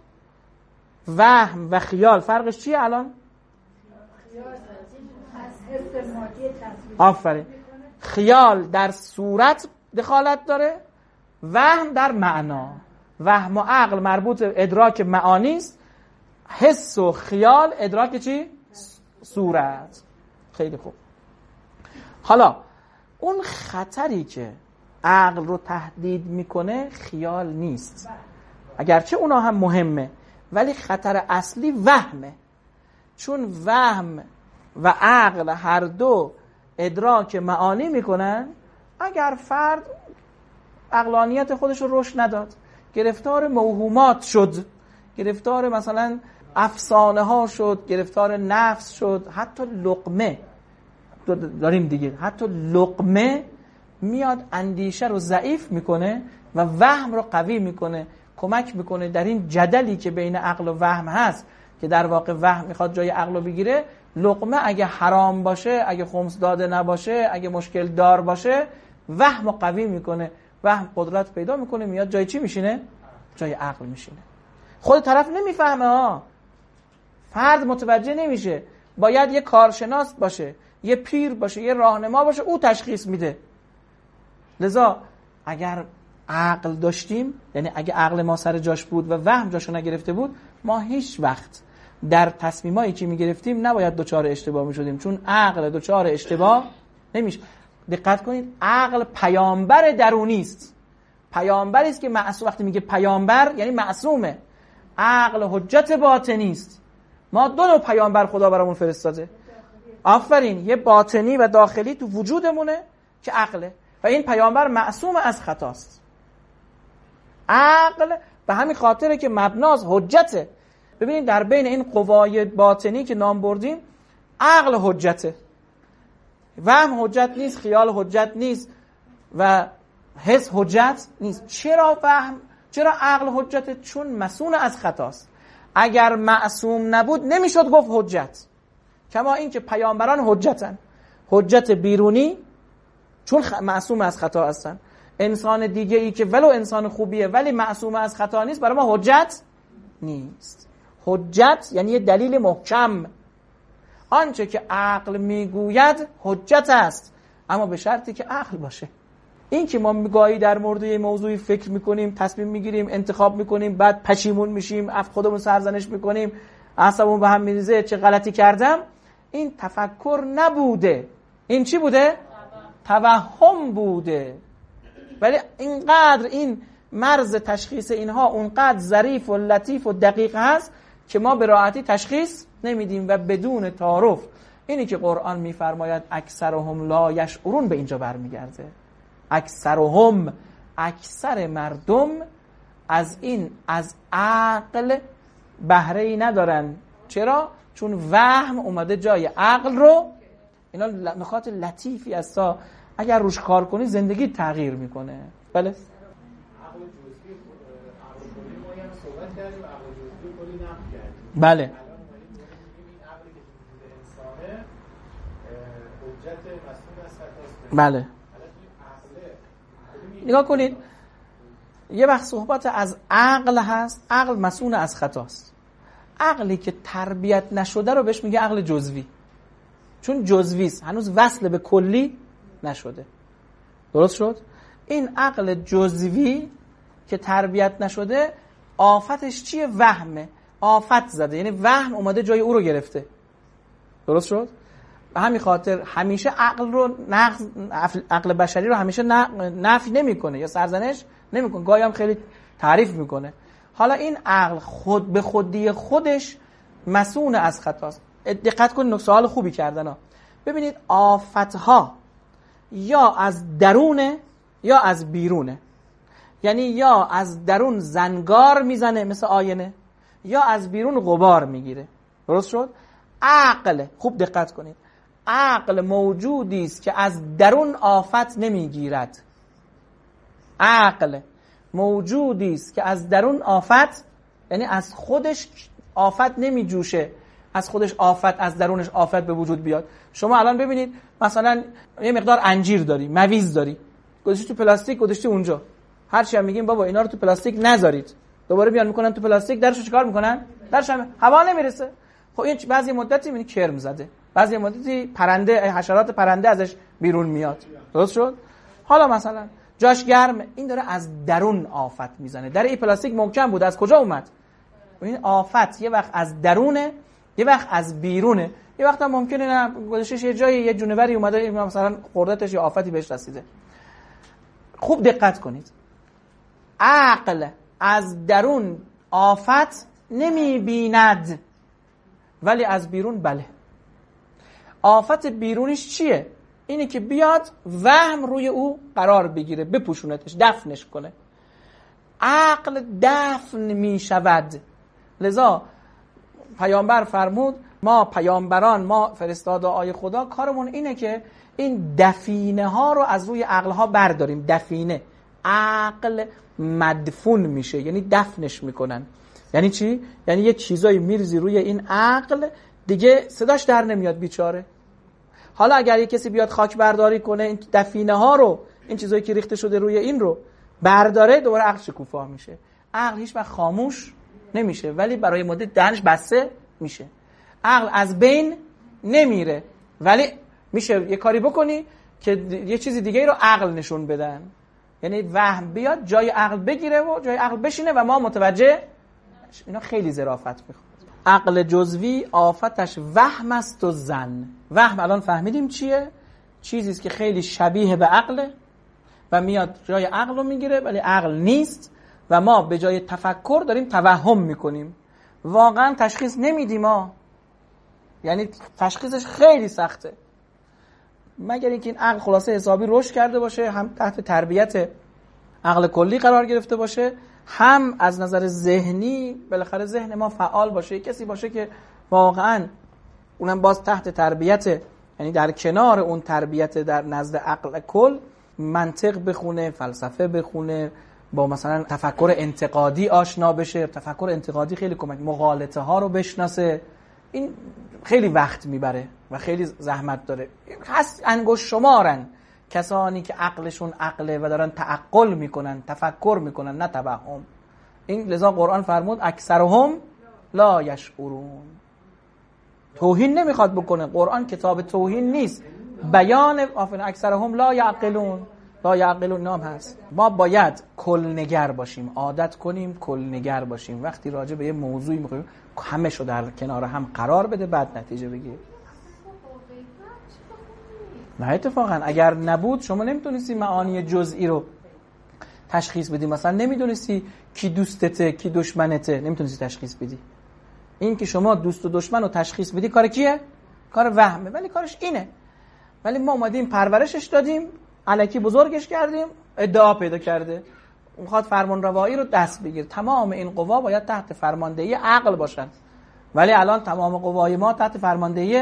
وهم و خیال فرقش چیه الان؟ آفرین. خیال در صورت دخالت داره، وهم در معنا. وهم و عقل مربوط ادراک معانی است، حس و خیال ادراک چی؟ صورت. خیلی خوب. حالا اون خطری که عقل رو تهدید میکنه خیال نیست، اگرچه اونا هم مهمه، ولی خطر اصلی وهمه. چون وهم و عقل هر دو ادراک معانی میکنن، اگر فرد عقلانیت خودش رو رشد نداد، گرفتار موهومات شد، گرفتار مثلا افسانه ها شد، گرفتار نفس شد، حتی لقمه داریم دیگه، حتی لقمه میاد اندیشه رو ضعیف میکنه و وهم رو قوی میکنه، کمک میکنه در این جدلی که بین عقل و وهم هست که در واقع وهم میخواد جای عقل رو بگیره. لقمه اگه حرام باشه، اگه خمس داده نباشه، اگه مشکل دار باشه، وهم رو قوی میکنه، وهم قدرت پیدا میکنه، میاد جای چی میشینه؟ جای عقل میشینه. خود طرف نمیفهمه ها، فرد متوجه نمیشه، باید یه کارشناس باشه، یه پیر باشه، یه راهنما باشه، او تشخیص میده. لذا اگر عقل داشتیم، یعنی اگه عقل ما سر جاش بود و وهم جاشو نگرفته بود، ما هیچ وقت در تصمیمایی که میگرفتیم نباید دوچار اشتباه میشدیم، چون عقل دوچار اشتباه نمیشه. دقت کنید، عقل پیامبر درونی است، پیامبری است که معصوم. وقتی میگه پیامبر یعنی معصومه. عقل حجت باطنی است. ما دو نوع پیامبر خدا برامون فرستاده. آفرین، یه باطنی و داخلی تو وجودمونه که عقله و این پیامبر معصوم از خطاست. عقل به همین خاطره که مبناز حجته. ببینید در بین این قوای باطنی که نام بردیم عقل حجته، وهم حجت نیست، خیال حجت نیست و حس حجت نیست. چرا وهم؟ چرا عقل حجته؟ چون مسئول از خطاست. اگر معصوم نبود نمیشد گفت حجت. کما این که پیامبران حجتن، حجت بیرونی چون معصوم از خطا هستن. انسان دیگه ای که ولو انسان خوبیه ولی معصوم از خطا نیست، برای ما حجت نیست. حجت یعنی یه دلیل محکم. آنچه که عقل میگوید حجت است، اما به شرطی که عقل باشه. این که ما گاهی در مورد یه موضوعی فکر میکنیم، تصمیم میگیریم، انتخاب میکنیم، بعد پشیمون میشیم، اف خودمون سرزنش میکنیم، اعصابمون به هم میریزه، چه غلطی کردم، این تفکر نبوده. این چی بوده؟ توهم بوده. ولی اینقدر این مرز تشخیص اینها اونقدر ظریف و لطیف و دقیق هست که ما به راحتی تشخیص نمیدیم و بدون تعارف. اینی که قرآن میفرماید اکثرهم لا یشعرون به اینجا برمیگرده. اکثرهم، اکثر مردم از این از عقل بهره ای ندارن. چرا؟ چون وهم اومده جای عقل رو. اینا نکات لطیفی است تا اگر روش کار کنی زندگی تغییر میکنه. بله. بله. بله. نگاه کنید، یه وقت صحبت از عقل هست، عقل مسئول از خطاست. عقلی که تربیت نشده رو بهش میگه عقل جزوی، چون جزوی است، هنوز وصل به کلی نشده. درست شد؟ این عقل جزوی که تربیت نشده آفتش چیه؟ وهمه. آفت زده، یعنی وهم اومده جای او رو گرفته. درست شد؟ به همین خاطر همیشه عقل رو نقض، عقل بشری رو همیشه نفی نمیکنه یا سرزنش نمیکنه، گاهی هم خیلی تعریف میکنه. حالا این عقل خود به خودی خودش مسئول از خطاست. دقت کنید، سوال خوبی کردن ها. ببینید آفتها یا از درونه یا از بیرونه. یعنی یا از درون زنگار میزنه مثل آینه، یا از بیرون غبار میگیره. درست شد؟ عقل، خوب دقت کنید، عقل موجودی است که از درون آفت نمیگیرد. عقل موجودی است که از درون آفت، یعنی از خودش آفت نمیجوشه، از خودش آفت، از درونش آفت به وجود بیاد. شما الان ببینید مثلا یه مقدار انجیر داری، مویز داری، گذاشتی تو پلاستیک، گذاشتی اونجا. هر چی هم میگیم بابا اینا رو تو پلاستیک نذارید، دوباره میان میکنن تو پلاستیک، درشو چیکار میکنن؟ درش هم هوا نمیرسه. خب این بعضی مدتی میبینی کرم زده، بعضی مدتی پرنده، حشرات پرنده ازش بیرون میاد. درست شد؟ حالا مثلا جاش گرم، این داره از درون آفت میزنه. در این پلاستیک محکم بود، از کجا اومد؟ این آفت یه وقت از درونه، یه وقت از بیرونه. یه وقت هم ممکنه نه گذاشتش یه جایی یه جونوری اومده مثلا خوردتش یا آفتی بهش رسیده. خوب دقت کنید، عقل از درون آفت نمی بیند ولی از بیرون بله. آفت بیرونیش چیه؟ اینه که بیاد وهم روی او قرار بگیره، بپوشونتش، دفنش کنه. عقل دفن می شود. لذا پیامبر فرمود ما پیامبران، ما فرستاده آی خدا، کارمون اینه که این دفینه ها رو از روی عقل ها برداریم. دفینه، عقل مدفون میشه، یعنی دفنش میکنن. یعنی چی؟ یعنی یه چیزایی میرزی روی این عقل دیگه صداش در نمیاد بیچاره. حالا اگر یه کسی بیاد خاک برداری کنه، این دفینه ها رو، این چیزایی که ریخته شده روی این رو برداره، دوباره عقل شکوفا میشه. عقل هیچ وقت خاموش نمیشه ولی برای مدت دهنش بسته میشه. عقل از بین نمیره ولی میشه یه کاری بکنی که یه چیزی دیگه ای رو عقل نشون بدن، یعنی وهم بیاد جای عقل بگیره و جای عقل بشینه و ما متوجه. اینا خیلی ظرافت میخواد. عقل جزوی آفتش وهم است و ظن. وهم الان فهمیدیم چیه؟ چیزی است که خیلی شبیه به عقله و میاد جای عقل رو میگیره ولی عقل نیست و ما به جای تفکر داریم توهم میکنیم، واقعا تشخیص نمیدیم ما. یعنی تشخیصش خیلی سخته، مگر اینکه این عقل خلاصه حسابی رشد کرده باشه، هم تحت تربیت عقل کلی قرار گرفته باشه، هم از نظر ذهنی بالاخره ذهن ما فعال باشه، کسی باشه که واقعا اونم باز تحت تربیت، یعنی در کنار اون تربیت در نزد عقل کل منطق بخونه، فلسفه بخونه، با مثلا تفکر انتقادی آشنا بشه. تفکر انتقادی خیلی کمک، مغالطه ها رو بشناسه. این خیلی وقت میبره و خیلی زحمت داره. هست انگشت شمارن کسانی که عقلشون عقله و دارن تعقل میکنن، تفکر میکنن، نه توهم. این لذا قرآن فرمود اکثرهم لا یشعرون. توهین نمیخواد بکنه، قرآن کتاب توهین نیست، بیان آفرین. اکثرهم لا یعقلون، لا یعقلون نام هست. ما باید کلنگر باشیم، عادت کنیم کلنگر باشیم. وقتی راجع به یه موضوعی میخوایم همه شو در کنار هم قرار بده بعد نتیجه بگیر. نه اتفاقا اگر نبود شما نمیتونستی معانی جزئی رو تشخیص بدی. مثلا نمیدونستی کی دوستته کی دشمنته، نمیتونستی تشخیص بدی. این که شما دوست و دشمن رو تشخیص بدی کار کیه؟ کار وهمه، ولی کارش اینه. ولی ما اومدیم پرورشش دادیم، الکی بزرگش کردیم، ادعا پیدا کرده، میخواد فرمان روایی رو دست بگیر. تمام این قوا باید تحت فرماندهی عقل باشن، ولی الان تمام قوای ما تحت فرماندهی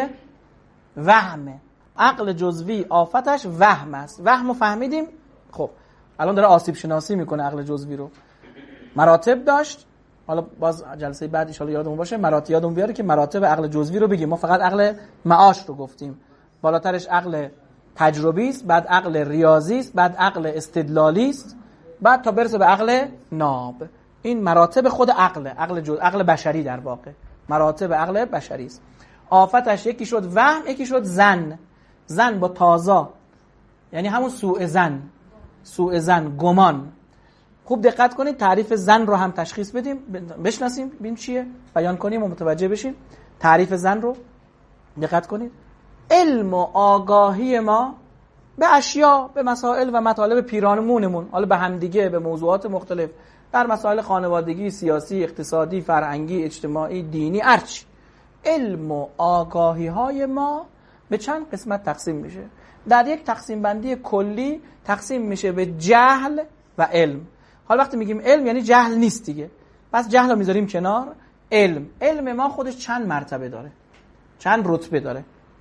وهمه. عقل جزوی آفتش وهم است. وهم رو فهمیدیم. خب الان داره آسیب شناسی میکنه عقل جزوی رو. مراتب داشت، حالا باز جلسه بعد ان شاء الله یادمون باشه مراتب یادمون بیاره که مراتب عقل جزوی رو بگیم. ما فقط عقل معاش رو گفتیم، بالاترش عقل تجربی است، بعد عقل ریاضی است، بعد عقل استدلالی است، بعد تا برسه به عقل ناب. این مراتب خود عقل، عقل جز... عقل بشری در واقع مراتب عقل بشری است. آفتش یکی شد وهم، یکی شد ظن. ظن با تازا، یعنی همون سوء ظن، سوء ظن، گمان. خوب دقت کنید، تعریف ظن رو هم تشخیص بدیم، بشناسیم، ببینیم چیه، بیان کنیم و متوجه بشیم. تعریف ظن رو دقت کنید. علم و آگاهی ما به اشیا، به مسائل و مطالب پیرامونمون، حالا به همدیگه، به موضوعات مختلف، در مسائل خانوادگی، سیاسی، اقتصادی، فرهنگی، اجتماعی، دینی، هرچی. علم و آگاهی های ما به چند قسمت تقسیم میشه. در یک تقسیم بندی کلی تقسیم میشه به جهل و علم. حالا وقتی میگیم علم یعنی جهل نیست دیگه، پس جهل رو میذاریم کنار. علم، علم ما خودش چند مرتبه داره، چند رتبه داره.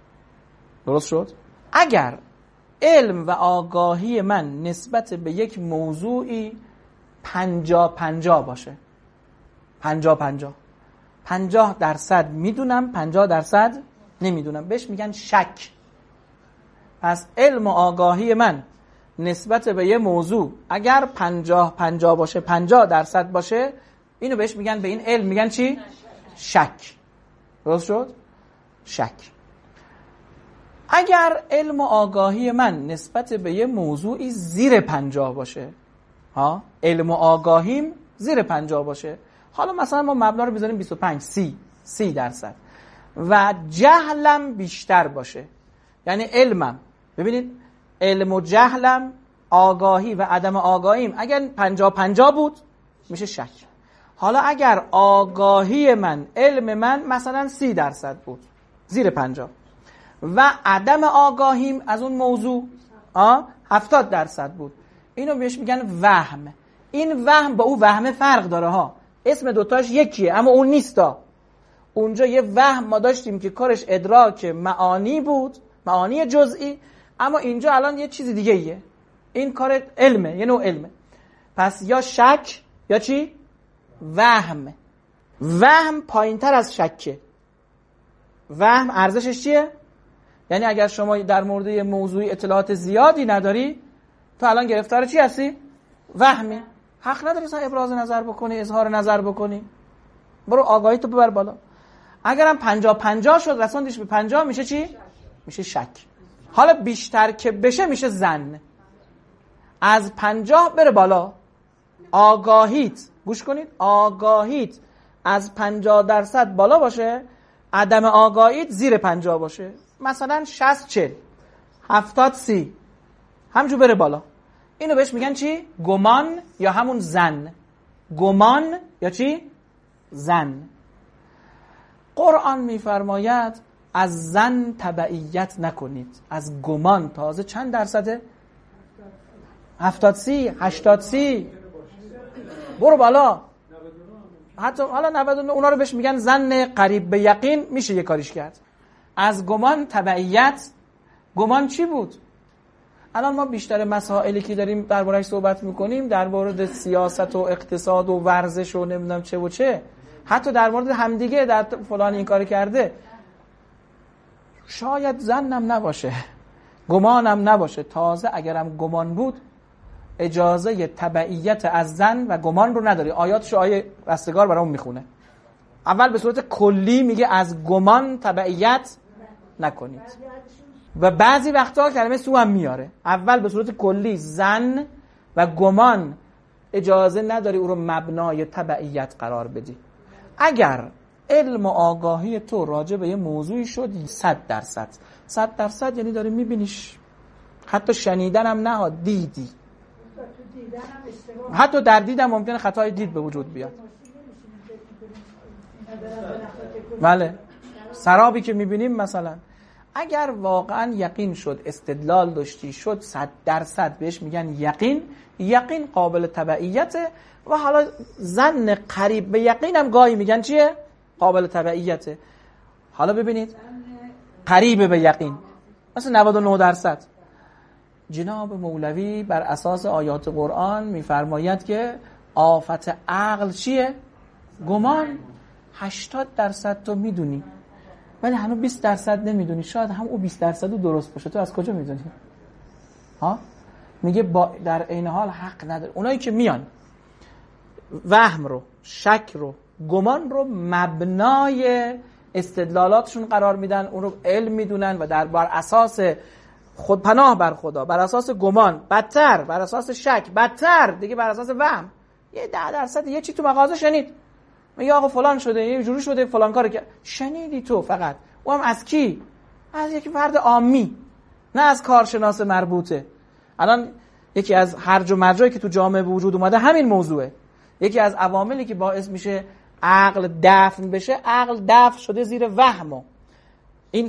درست شد؟ اگر علم و آگاهی من نسبت به یک موضوعی پنجا پنجا باشه، پنجا پنجا، پنجاه درصد میدونم، پنجاه درصد نمیدونم، بهش میگن شک. پس علم و آگاهی من نسبت به یه موضوع اگر پنجاه پنجاه باشه، پنجاه درصد باشه، اینو بهش میگن، به این علم میگن چی؟ شک. درست شد؟ شک. اگر علم و آگاهی من نسبت به یه موضوعی زیر پنجاه باشه، ها، علم و آگاهیم زیر پنجاه باشه، حالا مثلا ما مبنا رو بذاریم بیست و پنج، سی، سی درصد، و جهلم بیشتر باشه، یعنی علمم، ببینید علم و جهلم، آگاهی و عدم آگاهیم اگر پنجاه پنجاه بود میشه شک. حالا اگر آگاهی من، علم من مثلا سی درصد بود، زیر پنجاه، و عدم آگاهیم از اون موضوع آه هفتاد درصد بود، اینو بهش میگن وهم. این وهم با اون وهم فرق داره ها، اسم دوتاش یکیه اما اون نیستا. اونجا یه وهم ما داشتیم که کارش ادراک معانی بود، معانی جزئی، اما اینجا الان یه چیز دیگه ایه، این کار علمه، یه نوع علمه. پس یا شک یا چی؟ وهم. وهم پایین تر از شکه. وهم ارزشش چیه؟ یعنی اگر شما در مورد یه موضوعی اطلاعات زیادی نداری، تو الان گرفتار چی هستی؟ وهمی. حق نداری اصلا ابراز نظر بکنی، اظهار نظر بکنی. برو آگاهی تو ببر بالا. اگرم پنجاه پنجاه شد، رسوندیش به پنجاه، میشه چی؟ میشه شک. حالا بیشتر که بشه میشه ظن. از پنجاه بره بالا. آگاهیت، گوش کنید، آگاهیت از پنجاه درصد بالا باشه، عدم آگاهیت زیر پنجاه باشه. مثلا شصت چهل، هفتاد سی، همجور بره بالا. اینو بهش میگن چی؟ گمان یا همون زن. گمان یا چی؟ زن. قرآن میفرماید از زن تبعیت نکنید، از گمان. تازه چند درصده؟ هفتاد سی، هشتاد سی، برو بالا. حتی حالا نود و نه اونا رو بهش میگن زن قریب به یقین، میشه یه کاریش کرد. از گمان تبعیت. گمان چی بود؟ الان ما بیشتر مسائلی که داریم درباره‌اش صحبت میکنیم در مورد سیاست و اقتصاد و ورزش و نمیدونم چه و چه، حتی در مورد همدیگه، در فلان این کار کرده، شاید زنم نباشه، گمانم نباشه. تازه اگرم گمان بود اجازه تبعیت از زن و گمان رو نداری. آیاتش آیه رستگار برامون میخونه. اول به صورت کلی میگه از گمان تبعیت نکنید و بعضی وقتا کلمه سو هم میاره. اول به صورت کلی زن و گمان اجازه نداری او رو مبنای تبعیت قرار بدی. اگر علم و آگاهی تو راجع به یه موضوعی شد صد درصد، صد درصد یعنی داری میبینیش، حتی شنیدن هم نه، دیدی. حتی در دیدم ممکنه خطای دید به وجود بیاد. بله، سرابی که میبینیم مثلا، اگر واقعا یقین شد، استدلال داشتی، شد صد درصد، بهش میگن یقین. یقین قابل تبعیته. و حالا ظن قریب به یقین هم گاهی میگن چیه؟ قابل تبعیته. حالا ببینید قریب به یقین مثلا نود و نه درصد. جناب مولوی بر اساس آیات قرآن میفرماید که آفت عقل چیه؟ گمان. هشتاد درصد تو میدونی ولی هنوز بیست درصد نمیدونی. شاید هم او بیست درصد رو درست باشه، تو از کجا میدونی؟ ها؟ میگه با در عین حال حق نداره. اونایی که میان وهم رو، شک رو، گمان رو مبنای استدلالاتشون قرار میدن، اون رو علم میدونن و در بر اساس خود پناه بر خدا، بر اساس گمان بدتر، بر اساس شک بدتر، دیگه بر اساس وهم، یه ده درصد یه چی تو مغازه شنید، میگه آقا فلان شده، یه جوری شده، فلان کارو کرد. شنیدی تو فقط، او هم از کی؟ از یک فرد عامی، نه از کارشناس مربوطه. الان یکی از هرج و مرجایی که تو جامعه به وجود اومده همین موضوعه. یکی از عواملی که باعث میشه عقل دفن بشه، عقل دفن شده زیر وهم و این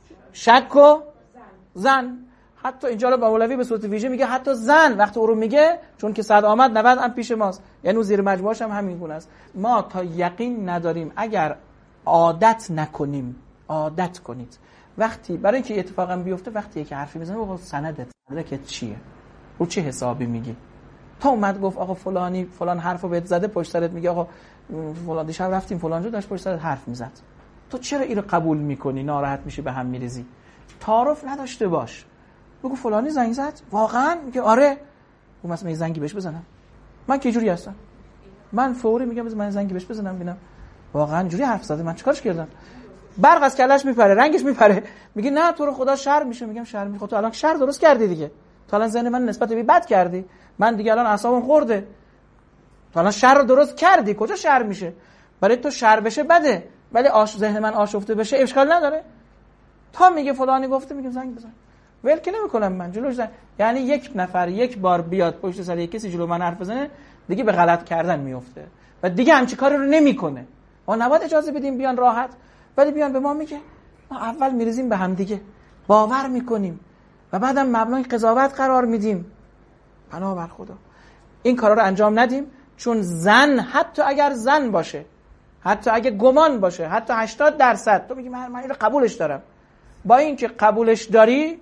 شک و زن. حتی اینجا رو با مولوی به صورت ویژه میگه حتی زن وقتی او رو میگه، چون که صد آمد نود هم پیش ماست، یعنی زیر مجموعش هم همین گونه است. ما تا یقین نداریم، اگر عادت نکنیم، عادت کنید وقتی برای اینکه اتفاقا بیفته، وقتی که حرفی میزنه آقا سندت سندت چیه، رو چه حسابی میگی؟ تا اومد گفت آقا فلانی فلان حرفو بهت زده، پشت سرت میگه آقا فلان دیشب رفتیم فلان جا داشت پشت سرت حرف میزد، تو چرا اینو قبول میکنی؟ ناراحت میشی، به هم میریزی. تعارف نداشته باش، بگو فلانی زنگ زد واقعا؟ میگه آره. گفت مثلا من زنگی بهش بزنم؟ من که جوری هستم، من فوری میگم من زنگی بهش بزنم ببینم واقعا جوری حرف زده، من چیکارش کردم؟ برق از کلش میپره، رنگش میپره، میگه نه تو رو خدا شر میشه. میگم شر میخواد، تو الان شر درست کردی دیگه، تو الان ذهن من نسبت به بد کردی، من دیگه الان اعصابم خورده، تو الان شر رو درست کردی، کجا شر میشه؟ برای تو شر بشه بده، ولی آش ذهن من آشفته بشه اشکال نداره. تا میگه فلانی گفته، میگم زنگ بزن، ول که نمیکنم من جلوش زنگ. یعنی یک نفر یک بار بیاد پشت سر یک کسی جلو من حرف بزنه، دیگه به غلط کردن میفته و دیگه همچین کاری رو نمیکنه. ما نباید اجازه بدیم بیان راحت، ولی بیان به ما میگه، ما اول میریزیم به هم دیگه، باور میکنیم و بعدم مبنای قضاوت قرار میدیم. پناه بر خدا این کارا رو انجام ندیم، چون زن، حتی اگر زن باشه، حتی اگه گمان باشه، حتی هشتاد درصد، تو میگی من من اینو قبولش دارم، با اینکه قبولش داری،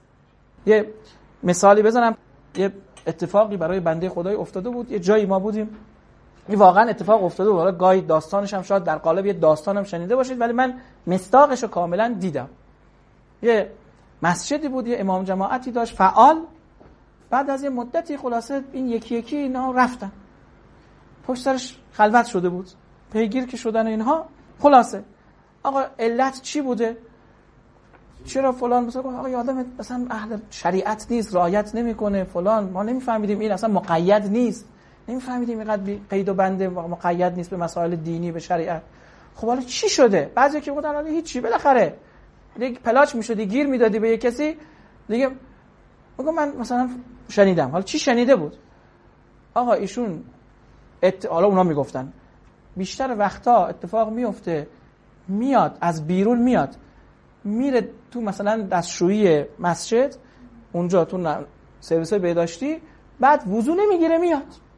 یه مثالی بزنم. یه اتفاقی برای بنده خدای افتاده بود، یه جایی ما بودیم، این واقعا اتفاق افتاده بود. حالا گاهی داستانش هم شاید در قالب یه داستانم شنیده باشید، ولی من مصداقش رو کاملا دیدم. یه مسجدی بود، یه امام جماعتی داشت فعال. بعد از یه مدتی خلاصه این یکی یکی اینا رفتن، پشت سرش خلوت شده بود، پیگیر که شدن اینها. خلاصه آقا علت چی بوده؟ چرا فلان؟ مثلا آقا یه آدم مثلا اهل شریعت نیست، رعایت نمیکنه فلان، ما نمیفهمیدیم، این اصلا مقید نیست، نمیفهمیدیم اینقدر قید و بند مقید نیست به مسائل دینی به شریعت. خب حالا چی شده؟ بعضی که گفتن حالا هیچ چی، بالاخره دیگه پلاچ میشدی گیر میدادی به یک کسی دیگه. بگو من مثلا شنیدم. حالا چی شنیده بود؟ آقا ایشون ات... حالا اونا میگفتن بیشتر وقتا اتفاق میفته میاد از بیرون میاد میره تو مثلا دستشویی مسجد اونجا تو سرویسای بهداشتی، بعد وضو نمیگیره میاد.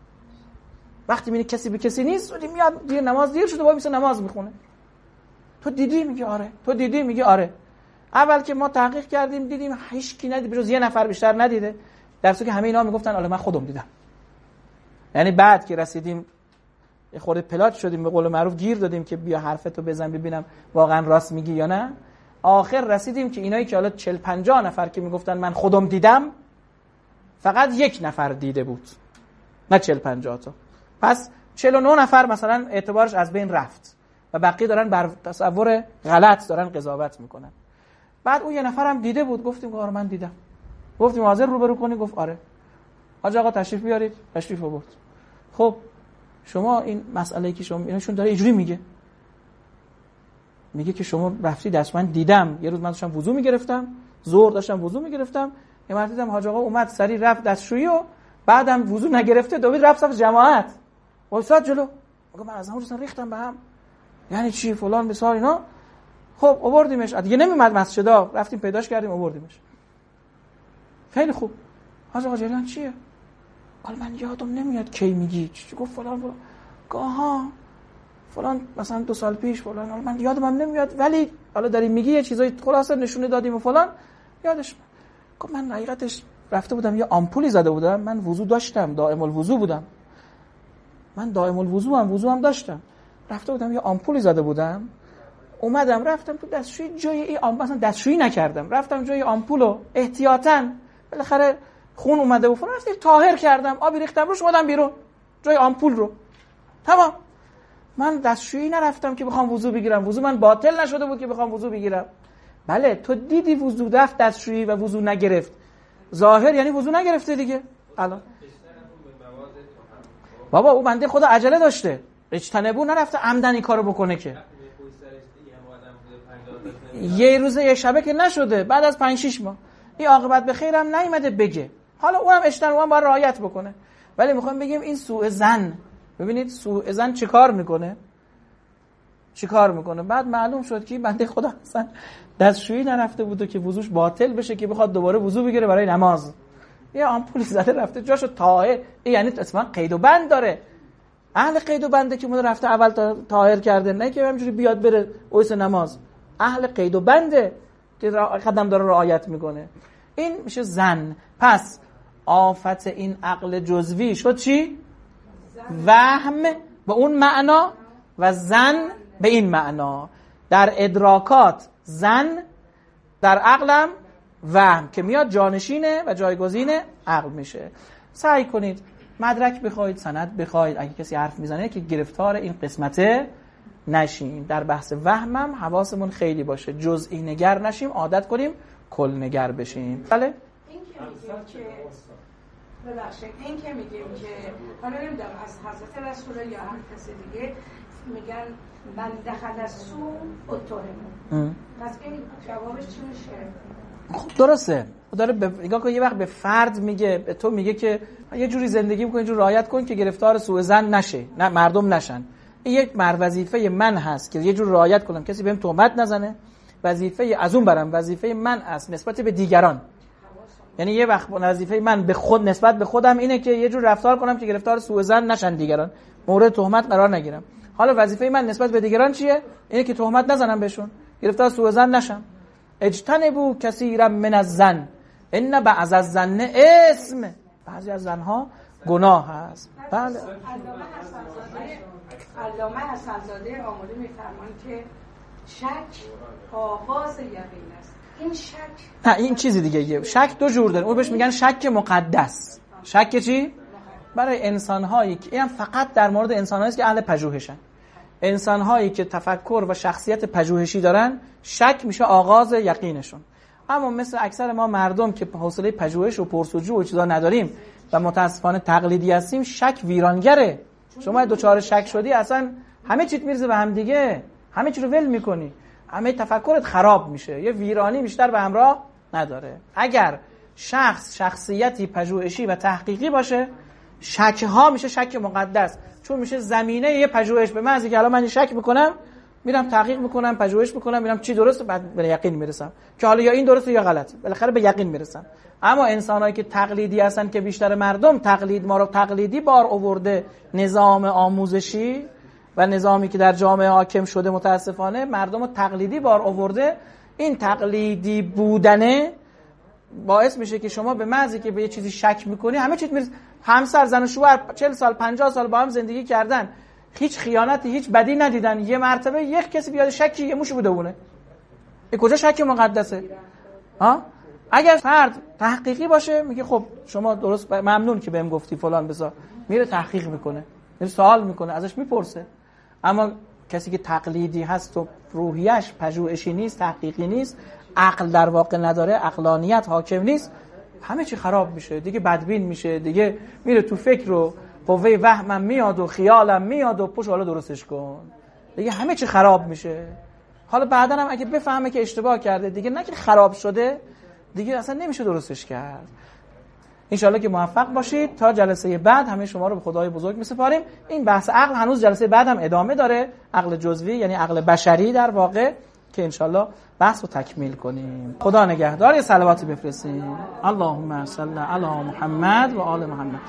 وقتی میبینی کسی به کسی نیست میاد دیر نماز دیر شده وای میسه نماز میخونه. تو دیدی؟ میگه آره. تو دیدی؟ میگه آره. اول که ما تحقیق کردیم دیدیم هیچ کی ندید بجز یه نفر بیشتر ندیده، در صورتی که همه اینا میگفتن حالا من خودم دیدم. یعنی بعد که رسیدیم یه خورده پلاچ شدیم به قول معروف گیر دادیم که بیا حرفتو بزن ببینم واقعا راست میگی یا نه، آخر رسیدیم که اینایی که حالا چهل پنجاه نفر که میگفتن من خودم دیدم فقط یک نفر دیده بود، نه چهل پنجاه تا. پس چهل و نه نفر مثلا اعتبارش از بین رفت و بقیه دارن بر تصور غلط دارن قضاوت میکنن. بعد اون یه نفرم دیده بود، گفتیم آره من دیدم. گفتیم حاضر روبرو کنی؟ گفت آره. حاج آقا تشریف بیارید. تشریف آورد. خب شما این مسئله‌ای که شما اینشون داره اینجوری میگه میگه که شما رفتی دست من دیدم، یه روز من داشتم وضو میگرفتم، ظهر داشتم وضو میگرفتم، یه مرتبه دیدم حاج آقا اومد سری رفت دستشویی و بعدم وضو نگرفته دوید رفت صف جماعت وایساد جلو. میگه من از همون روز ریختم به هم. یعنی چی فلان بسار اینا. خب آوردیمش، دیگه نمیومد مسجدا، رفتیم پیداش کردیم آوردیمش. خیلی خوب. حاج آقا جریان چیه؟ قال من یادم نمیاد کی میگی. گفت فلان فلان. گاها فلان مثلا دو سال پیش فلان، من یادم هم نمیاد ولی حالا داری میگی یه چیزای خلاصه نشونه دادیم و فلان یادش من. گفت من حقیقتش رفته بودم یه آمپولی زده بودم، من وضو داشتم، دائم الوضو بودم، من دائم الوضو هم وضو هم داشتم، رفته بودم یه آمپولی زده بودم، اومدم رفتم تو دستشویی جای این آمپول، مثلا دستشویی نکردم، رفتم جای آمپولو احتیاطاً بالاخره خون اومده بود، رفتم طاهر کردم، آبی ریختم روش اومدم بیرون جای آمپول رو. تمام. من دستشویی نرفتم که بخوام وضو بگیرم، وضو من باطل نشده بود که بخوام وضو بگیرم. بله تو دیدی وضو رفت دستشویی و وضو نگرفت، ظاهر یعنی وضو نگرفته دیگه. الان بابا او بنده خدا عجله داشته، اجتنبو نرفته عمدن این کارو بکنه که یه روزه یه شبه که نشده، بعد از پنج شش ماه این عاقبت به خیرم نیومده بگه. حالا اونم اجتنبو هم باید رعایت بکنه، ولی میخوام بگیم این سوء ظن. ببینید سوء ظن چه کار میکنه چه کار میکنه. بعد معلوم شد که بنده خدا اصلا دستشویی نرفته بود که وضوش باطل بشه که بخواد دوباره وضو بگیره برای نماز، یه آمپولی زده رفته جاشو طاهر. یعنی اصلا قید و بند داره. اهل قید و بنده که مون رفته اول طاهر کرده، نه که همینجوری بیاد بره اویس نماز. اهل قید و بنده که قدم داره رعایت میکنه. این میشه ظن. پس آفت این عقل جزوی شد چی؟ وهم به اون معنا و ظن به این معنا. در ادراکات ظن، در عقلم وهم که میاد جانشینه و جایگزین عقل میشه. سعی کنید مدرک بخواید، سند بخواید، اگه کسی حرف میزنه که گرفتار این قسمته نشین. در بحث وهمم حواسمون خیلی باشه، جزئی نگر نشیم، عادت کنیم کل نگر بشیم. بله؟ این که میگیم که ببخشید این که میگیم که حالا نمیدونم از حضرت رسول یا هر کسی دیگه میگن من دخل از سو اتهمون، پس این جوابش چی میشه؟ خب درسته. داره نگاه کن یه وقت به فرد میگه، به تو میگه که یه جوری زندگی بکن، یه جوری رعایت کن که گرفتار سوء ظن نشه، نه مردم نشن. این یک مر وظیفه من هست که یه جور رعایت کنم کسی بهم تهمت نزنه. وظیفه از اون برم وظیفه من است نسبت به دیگران. یعنی یه وقت وظیفه من به خود نسبت به خودم اینه که یه جور رفتار کنم که گرفتار سوء ظن نشن دیگران، مورد تهمت قرار نگیرم. حالا وظیفه من نسبت به دیگران چیه؟ اینه که تهمت نزنم بهشون، گرفتار سوء ظن نشم. اجتنبوا کثیرا من الظن ان بعض الظن اسم. بعضی از ظنها گناه هست. بله. علامه حسن‌زاده آملی میفرمان که شک آغاز یقین است. این شک نه این چیزی دیگه یه. شک دو جور داره. اون بهش میگن شک مقدس. شک چی؟ برای انسان‌هایی که این فقط در مورد انسان‌هایی است که اهل پژوهشن. انسان‌هایی که تفکر و شخصیت پژوهشی دارن، شک میشه آغاز یقینشون. اما مثل اکثر ما مردم که حوصله پژوهش و پرسجو و چیزا نداریم، و متاسفانه تقلیدی هستیم، شک ویرانگره. شما دوچار شک شدی اصلا همه چیت میرزه به هم دیگه، همه چی رو ول میکنی، همه تفکرت خراب میشه، یه ویرانی بیشتر به همراه نداره. اگر شخص شخصیتی پژوهشی و تحقیقی باشه، شک ها میشه شک مقدس، چون میشه زمینه یه پژوهش. به محضی که الان من شک میکنم میرم تحقیق میکنم، پژوهش میکنم، میرم چی درسته، بعد به یقین میرسم که حالا یا این درسته یا غلطه، بالاخره به یقین میرسم. اما انسانایی که تقلیدی هستن که بیشتر مردم تقلید ما رو تقلیدی بار آورده، نظام آموزشی و نظامی که در جامعه حاکم شده متاسفانه مردم رو تقلیدی بار آورده، این تقلیدی بودنه باعث میشه که شما به محضی که به یه چیزی شک میکنی همه چیز میرسه. همسر زن و شوهر چهل سال پنجاه سال با هم زندگی کردن، هیچ خیانتی هیچ بدی ندیدن، یه مرتبه یک کسی بیاد شکی یه موش بوده بونه، این کجا شک مقدسه؟ ها؟ اگر فرد تحقیقی باشه میگه خب شما درست، ممنون که بهم گفتی فلان بذار، میره تحقیق میکنه، میره سوال میکنه، ازش میپرسه. اما کسی که تقلیدی هست و روحیش پژوهشی نیست، تحقیقی نیست، عقل در واقع نداره، عقلانیت حاکم نیست، همه چی خراب میشه دیگه، بدبین میشه دیگه، میره تو فکر و قوه وهمم میاد و خیالم میاد و پوش حالا درستش کن دیگه، همه چی خراب میشه. حالا بعدن هم اگه بفهمه که اشتباه کرده دیگه، نه که خراب شده دیگه، اصلا نمیشه درستش کرد. انشالله که موفق باشید. تا جلسه بعد همه شما رو به خدای بزرگ میسپاریم. این بحث عقل هنوز جلسه بعد هم ادامه داره، عقل جزوی یعنی عقل بشری در واقع، که انشالله بحث رو تکمیل کنیم. خدا نگهدار. یه صلواتی بفرستیم. اللهم صل علی محمد و آل محمد.